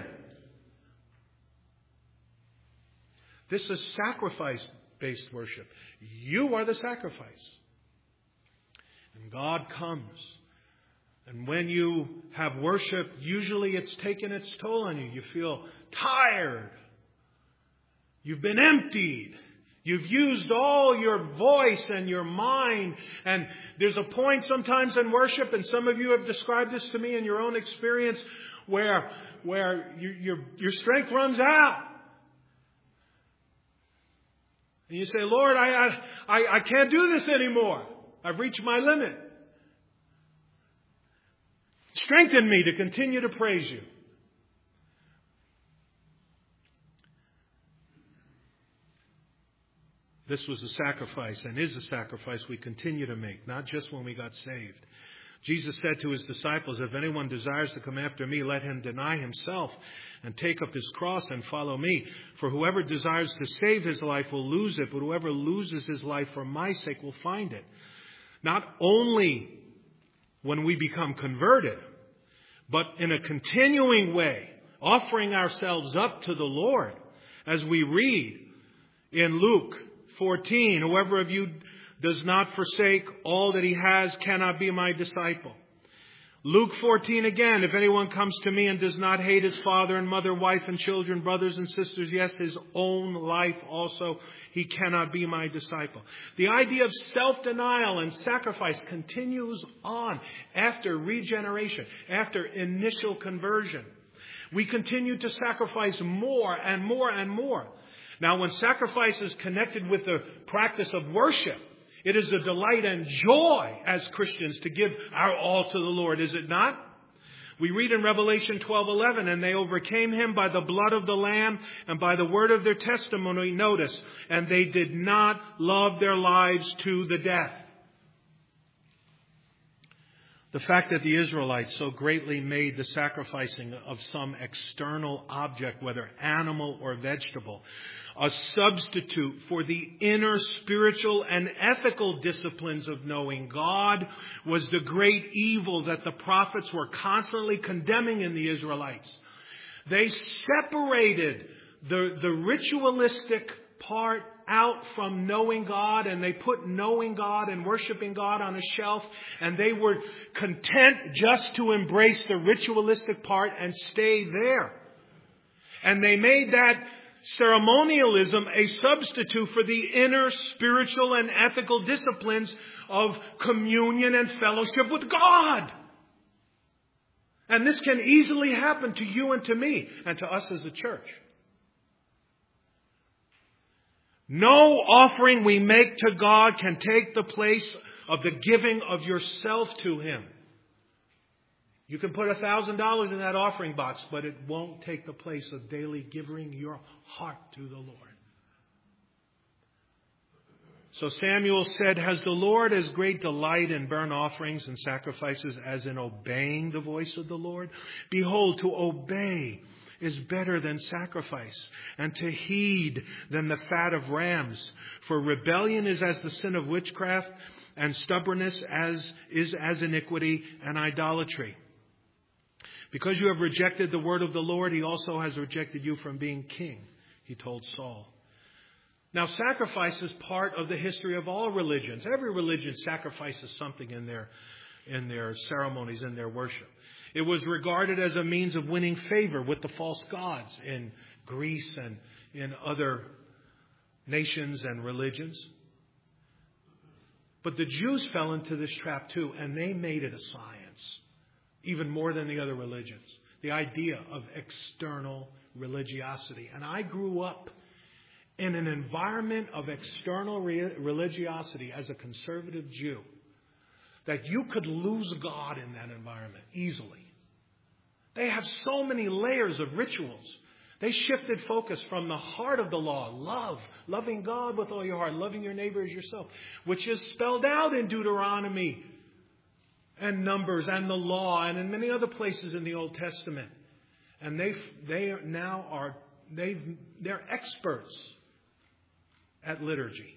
This is sacrifice-based worship. You are the sacrifice. And God comes. And when you have worship, usually it's taken its toll on you. You feel tired. You've been emptied. You've used all your voice and your mind. And there's a point sometimes in worship, and some of you have described this to me in your own experience, where, where you, your, your strength runs out. And you say, Lord, I, I, I can't do this anymore. I've reached my limit. Strengthen me to continue to praise you. This was a sacrifice and is a sacrifice we continue to make, not just when we got saved. Jesus said to his disciples, if anyone desires to come after me, let him deny himself and take up his cross and follow me. For whoever desires to save his life will lose it, but whoever loses his life for my sake will find it. Not only when we become converted, but in a continuing way, offering ourselves up to the Lord, as we read in Luke fourteen, whoever of you does not forsake all that he has cannot be my disciple. Luke fourteen again, if anyone comes to me and does not hate his father and mother, wife and children, brothers and sisters, yes, his own life also, he cannot be my disciple. The idea of self-denial and sacrifice continues on after regeneration, after initial conversion. We continue to sacrifice more and more and more. Now, when sacrifice is connected with the practice of worship, it is a delight and joy as Christians to give our all to the Lord, is it not? We read in Revelation twelve eleven, and they overcame him by the blood of the Lamb and by the word of their testimony. Notice, and they did not love their lives to the death. The fact that the Israelites so greatly made the sacrificing of some external object, whether animal or vegetable, a substitute for the inner spiritual and ethical disciplines of knowing God, was the great evil that the prophets were constantly condemning in the Israelites. They separated the, the ritualistic part out from knowing God, and they put knowing God and worshiping God on a shelf, and they were content just to embrace the ritualistic part and stay there. And they made that ceremonialism a substitute for the inner spiritual and ethical disciplines of communion and fellowship with God. And this can easily happen to you and to me and to us as a church. No offering we make to God can take the place of the giving of yourself to Him. You can put a thousand dollars in that offering box, but it won't take the place of daily giving your heart to the Lord. So Samuel said, has the Lord as great delight in burnt offerings and sacrifices as in obeying the voice of the Lord? Behold, to obey is better than sacrifice, and to heed than the fat of rams. For rebellion is as the sin of witchcraft, and stubbornness as is as iniquity and idolatry. Because you have rejected the word of the Lord, He also has rejected you from being king, He told Saul. Now, sacrifice is part of the history of all religions. Every religion sacrifices something in their, in their ceremonies, in their worship. It was regarded as a means of winning favor with the false gods in Greece and in other nations and religions. But the Jews fell into this trap too, and they made it a science, even more than the other religions. The idea of external religiosity. And I grew up in an environment of external re- religiosity as a conservative Jew, that you could lose God in that environment easily. They have so many layers of rituals. They shifted focus from the heart of the law, love, loving God with all your heart, loving your neighbor as yourself, which is spelled out in Deuteronomy and Numbers and the law and in many other places in the Old Testament. And they they now are they they're experts at liturgy.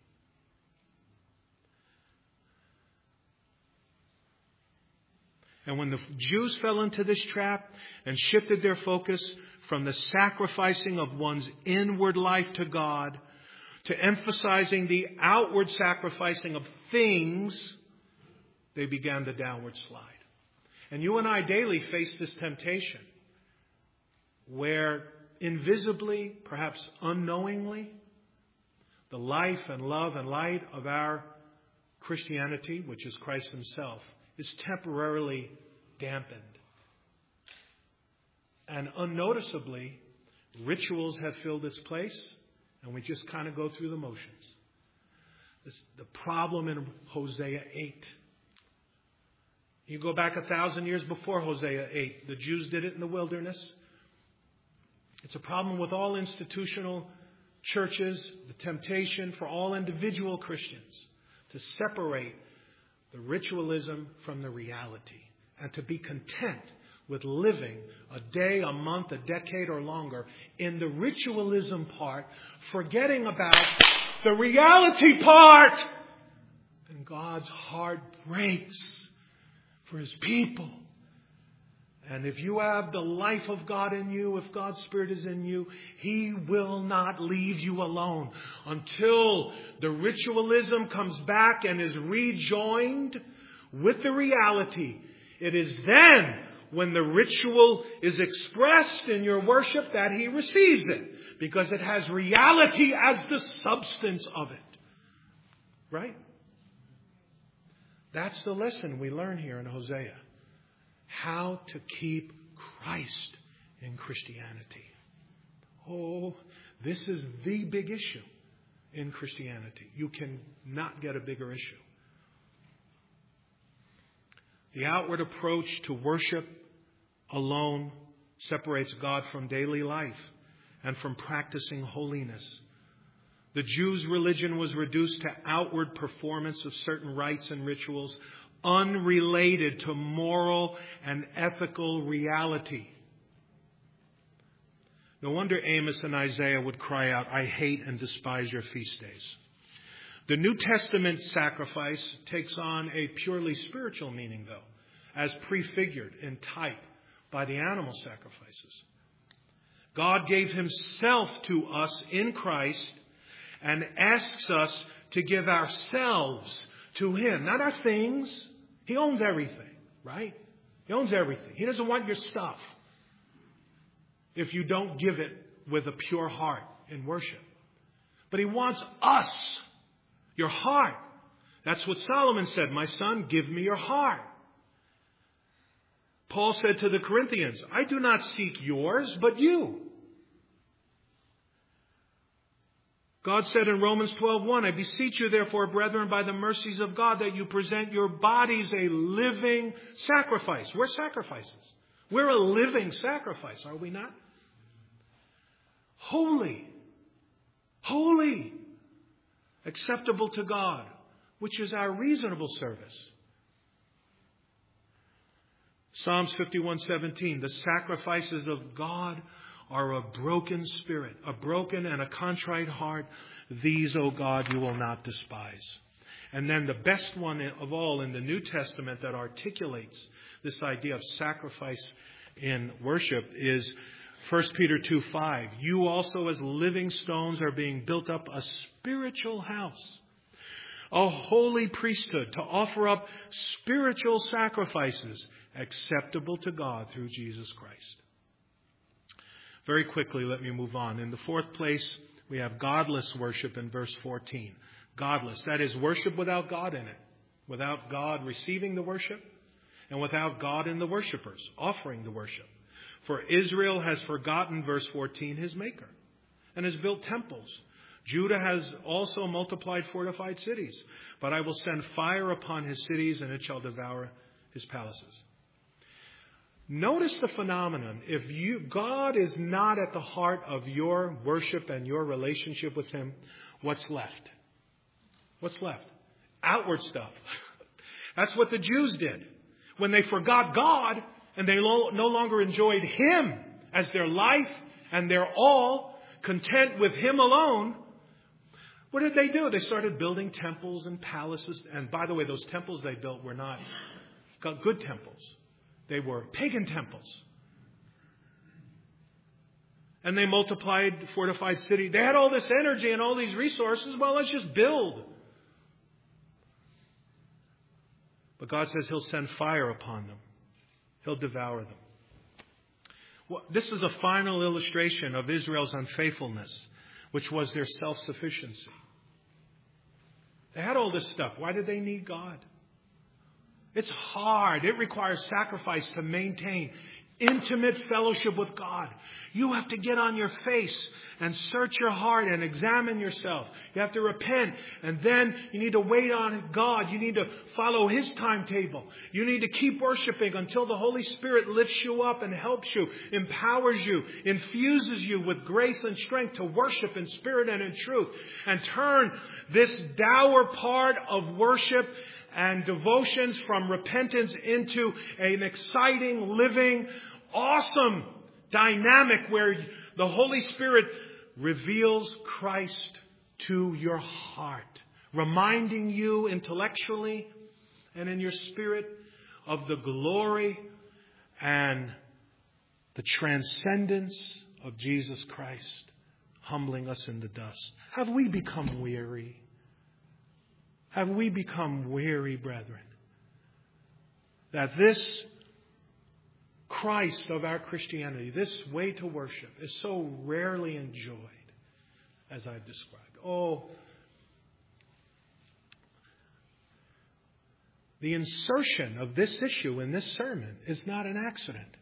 And when the Jews fell into this trap and shifted their focus from the sacrificing of one's inward life to God to emphasizing the outward sacrificing of things, they began the downward slide. And you and I daily face this temptation where invisibly, perhaps unknowingly, the life and love and light of our Christianity, which is Christ himself, is temporarily dampened. And unnoticeably, rituals have filled its place, and we just kind of go through the motions. This, the problem in Hosea eight. You go back a thousand years before Hosea eight. The Jews did it in the wilderness. It's a problem with all institutional churches, the temptation for all individual Christians to separate the ritualism from the reality and to be content with living a day, a month, a decade or longer in the ritualism part, forgetting about the reality part. And God's heart breaks for his people. And if you have the life of God in you, if God's Spirit is in you, he will not leave you alone until the ritualism comes back and is rejoined with the reality. It is then, when the ritual is expressed in your worship, that he receives it, because it has reality as the substance of it. Right? That's the lesson we learn here in Hosea. How to keep Christ in Christianity. Oh, this is the big issue in Christianity. You cannot get a bigger issue. The outward approach to worship alone separates God from daily life and from practicing holiness. The Jews' religion was reduced to outward performance of certain rites and rituals, unrelated to moral and ethical reality. No wonder Amos and Isaiah would cry out, "I hate and despise your feast days." The New Testament sacrifice takes on a purely spiritual meaning, though, as prefigured in type by the animal sacrifices. God gave himself to us in Christ and asks us to give ourselves to him, not our things. He owns everything, right? He owns everything. He doesn't want your stuff if you don't give it with a pure heart in worship. But he wants us, your heart. That's what Solomon said, "My son, give me your heart." Paul said to the Corinthians, "I do not seek yours, but you." God said in Romans twelve one, "I beseech you therefore, brethren, by the mercies of God, that you present your bodies a living sacrifice." We're sacrifices. We're a living sacrifice, are we not? Holy. Holy. Acceptable to God, which is our reasonable service. Psalms fifty-one seventeen, "The sacrifices of God are a broken spirit, a broken and a contrite heart. These, O God, you will not despise." And then the best one of all in the New Testament that articulates this idea of sacrifice in worship is First Peter two five. "You also as living stones are being built up a spiritual house, a holy priesthood, to offer up spiritual sacrifices acceptable to God through Jesus Christ." Very quickly, let me move on. In the fourth place, we have godless worship in verse fourteen. Godless, that is, worship without God in it. Without God receiving the worship, and without God in the worshipers offering the worship. "For Israel has forgotten," verse fourteen, "his maker, and has built temples. Judah has also multiplied fortified cities. But I will send fire upon his cities, and it shall devour his palaces." Notice the phenomenon. If you, God is not at the heart of your worship and your relationship with him, what's left? What's left? Outward stuff. That's what the Jews did. When they forgot God and they no longer enjoyed him as their life and their all, content with him alone, what did they do? They started building temples and palaces. And by the way, those temples they built were not good temples. They were pagan temples. And they multiplied fortified city. They had all this energy and all these resources. Well, let's just build. But God says he'll send fire upon them. He'll devour them. Well, this is a final illustration of Israel's unfaithfulness, which was their self-sufficiency. They had all this stuff. Why did they need God? It's hard. It requires sacrifice to maintain intimate fellowship with God. You have to get on your face and search your heart and examine yourself. You have to repent, and then you need to wait on God. You need to follow His timetable. You need to keep worshiping until the Holy Spirit lifts you up and helps you, empowers you, infuses you with grace and strength to worship in spirit and in truth, and turn this dour part of worship and devotions from repentance into an exciting, living, awesome dynamic where the Holy Spirit reveals Christ to your heart, reminding you intellectually and in your spirit of the glory and the transcendence of Jesus Christ, humbling us in the dust. Have we become weary? Have we become weary, brethren, that this Christ of our Christianity, this way to worship, is so rarely enjoyed as I've described? Oh, the insertion of this issue in this sermon is not an accident.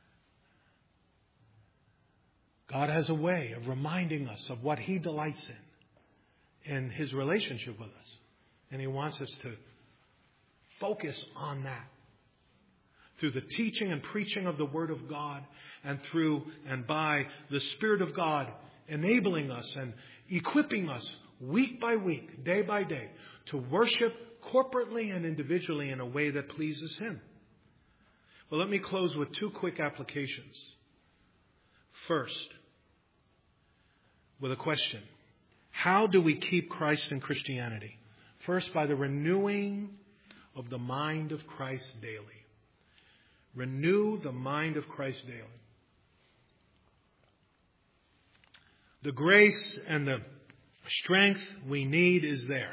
God has a way of reminding us of what He delights in, in His relationship with us. And He wants us to focus on that through the teaching and preaching of the Word of God, and through and by the Spirit of God enabling us and equipping us week by week, day by day, to worship corporately and individually in a way that pleases Him. Well, let me close with two quick applications. First, with a question. How do we keep Christ in Christianity? First, by the renewing of the mind of Christ daily. Renew the mind of Christ daily. The grace and the strength we need is there.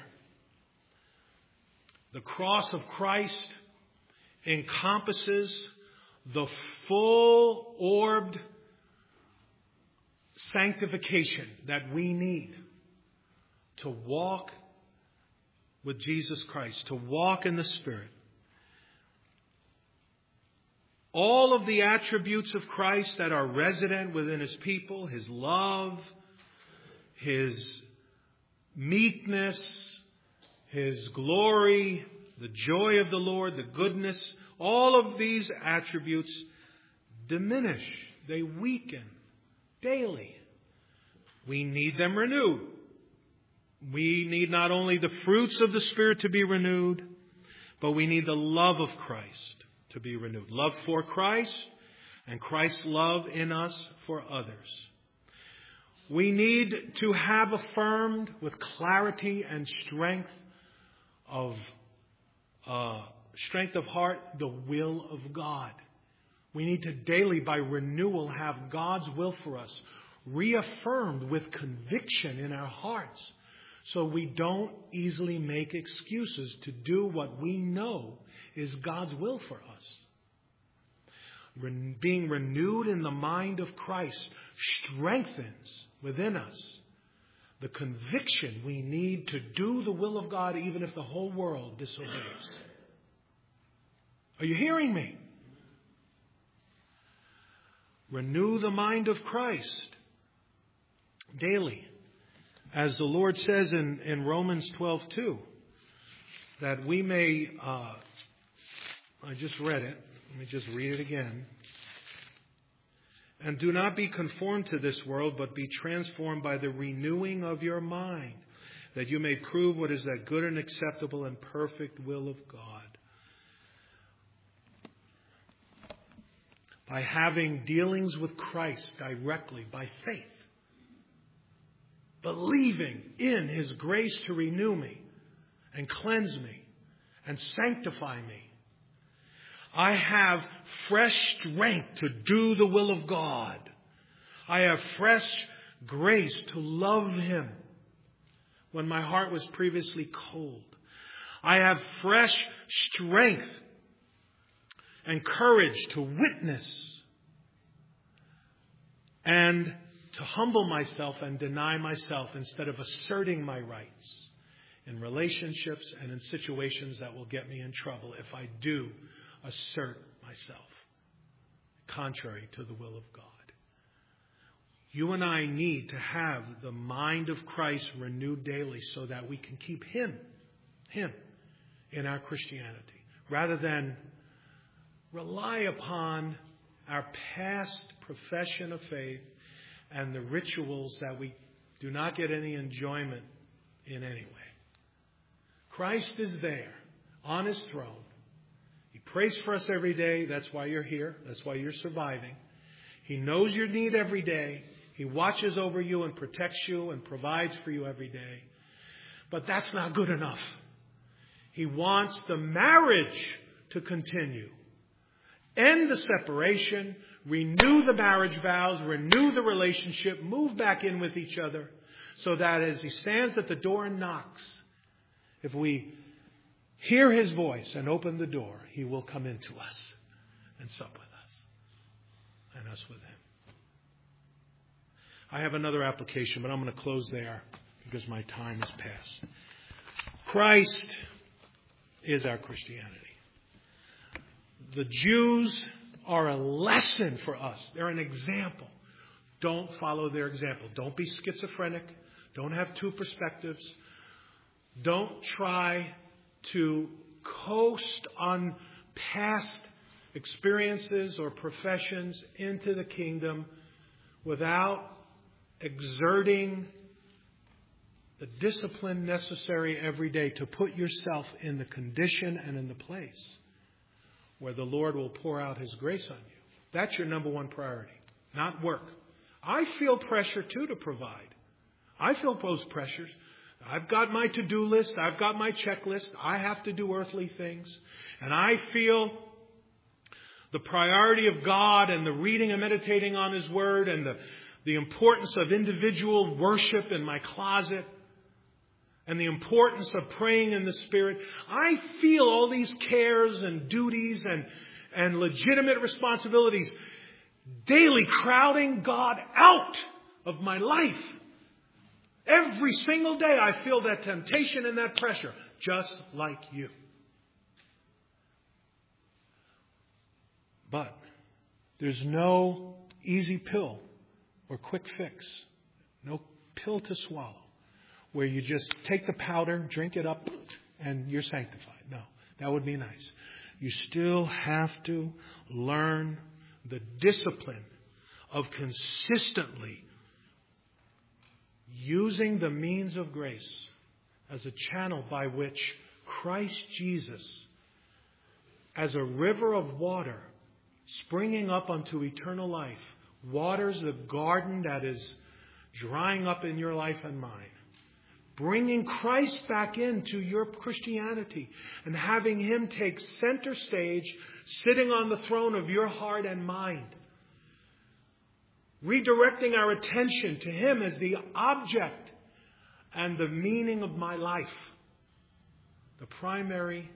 The cross of Christ encompasses the full-orbed sanctification that we need to walk with Jesus Christ, to walk in the Spirit. All of the attributes of Christ that are resident within His people, His love, His meekness, His glory, the joy of the Lord, the goodness, all of these attributes diminish. They weaken daily. We need them renewed. We need not only the fruits of the Spirit to be renewed, but we need the love of Christ to be renewed. Love for Christ and Christ's love in us for others. We need to have affirmed with clarity and strength of uh, strength of heart the will of God. We need to daily, by renewal, have God's will for us reaffirmed with conviction in our hearts, so we don't easily make excuses to do what we know is God's will for us. Re- being renewed in the mind of Christ strengthens within us the conviction we need to do the will of God even if the whole world disobeys. Are you hearing me? Renew the mind of Christ daily. As the Lord says in, in Romans twelve two, that we may, uh, I just read it, let me just read it again. And do not be conformed to this world, but be transformed by the renewing of your mind, that you may prove what is that good and acceptable and perfect will of God. By having dealings with Christ directly, by faith, believing in His grace to renew me and cleanse me and sanctify me, I have fresh strength to do the will of God. I have fresh grace to love Him when my heart was previously cold. I have fresh strength and courage to witness and to humble myself and deny myself instead of asserting my rights in relationships and in situations that will get me in trouble if I do assert myself contrary to the will of God. You and I need to have the mind of Christ renewed daily so that we can keep Him, Him in our Christianity, rather than rely upon our past profession of faith and the rituals that we do not get any enjoyment in any way. Christ is there on His throne. He prays for us every day. That's why you're here. That's why you're surviving. He knows your need every day. He watches over you and protects you and provides for you every day. But that's not good enough. He wants the marriage to continue. End the separation. Renew the marriage vows. Renew the relationship. Move back in with each other so that as He stands at the door and knocks, if we hear His voice and open the door, He will come into us and sup with us and us with Him. I have another application, but I'm going to close there because my time is past. Christ is our Christianity. The Jews are a lesson for us. They're an example. Don't follow their example. Don't be schizophrenic. Don't have two perspectives. Don't try to coast on past experiences or professions into the kingdom without exerting the discipline necessary every day to put yourself in the condition and in the place where the Lord will pour out His grace on you. That's your number one priority, not work. I feel pressure too to provide. I feel those pressures. I've got my to-do list. I've got my checklist. I have to do earthly things. And I feel the priority of God and the reading and meditating on His Word and the, the importance of individual worship in my closet and the importance of praying in the Spirit. I feel all these cares and duties and, and legitimate responsibilities daily crowding God out of my life. Every single day I feel that temptation and that pressure, just like you. But there's no easy pill or quick fix, no pill to swallow, where you just take the powder, drink it up, and you're sanctified. No, that would be nice. You still have to learn the discipline of consistently using the means of grace as a channel by which Christ Jesus, as a river of water springing up unto eternal life, waters the garden that is drying up in your life and mine. Bringing Christ back into your Christianity and having Him take center stage, sitting on the throne of your heart and mind. Redirecting our attention to Him as the object and the meaning of my life. The primary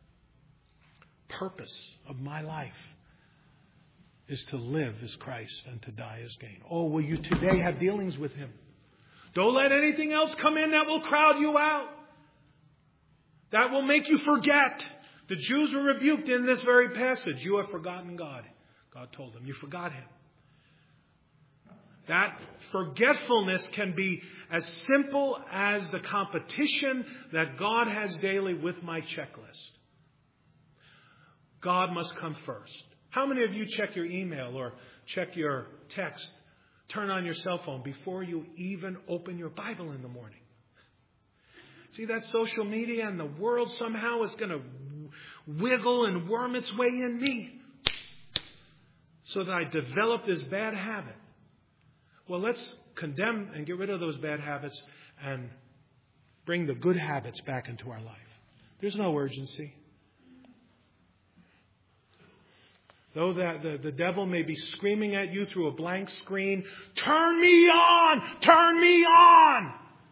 purpose of my life is to live as Christ and to die as gain. Oh, will you today have dealings with Him? Don't let anything else come in that will crowd you out. That will make you forget. The Jews were rebuked in this very passage. You have forgotten God. God told them, you forgot Him. That forgetfulness can be as simple as the competition that God has daily with my checklist. God must come first. How many of you check your email or check your text, turn on your cell phone before you even open your Bible in the morning? See, that social media and the world somehow is going to wiggle and worm its way in me so that I develop this bad habit. Well, let's condemn and get rid of those bad habits and bring the good habits back into our life. There's no urgency. Though that the, the devil may be screaming at you through a blank screen, turn me on! Turn me on!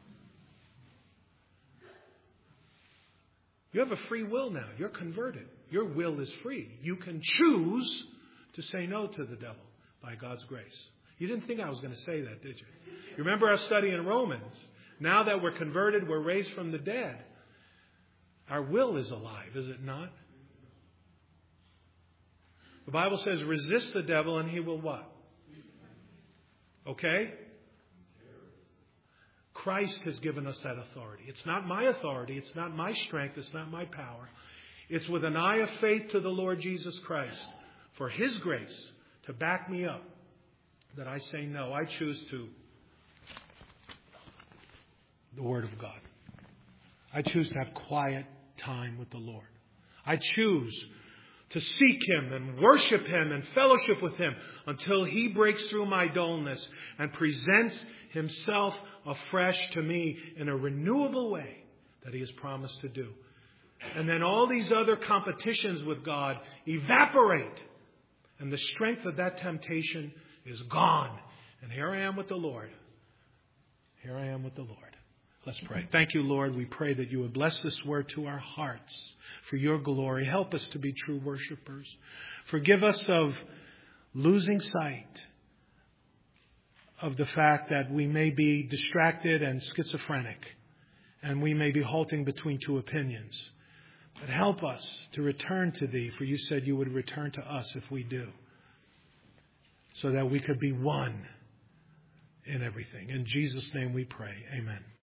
You have a free will now. You're converted. Your will is free. You can choose to say no to the devil by God's grace. You didn't think I was going to say that, did you? You remember our study in Romans Now that we're converted, we're raised from the dead. Our will is alive, is it not? The Bible says, resist the devil and he will what? Okay? Christ has given us that authority. It's not my authority. It's not my strength. It's not my power. It's with an eye of faith to the Lord Jesus Christ for His grace to back me up that I say no. I choose to the Word of God. I choose to have quiet time with the Lord. I choose to seek Him and worship Him and fellowship with Him until He breaks through my dullness and presents Himself afresh to me in a renewable way that He has promised to do. And then all these other competitions with God evaporate. And the strength of that temptation is gone. And here I am with the Lord. Here I am with the Lord. Let's pray. Thank you, Lord. We pray that you would bless this word to our hearts for your glory. Help us to be true worshipers. Forgive us of losing sight of the fact that we may be distracted and schizophrenic, and we may be halting between two opinions. But help us to return to Thee, for you said you would return to us if we do, so that we could be one in everything. In Jesus' name we pray. Amen.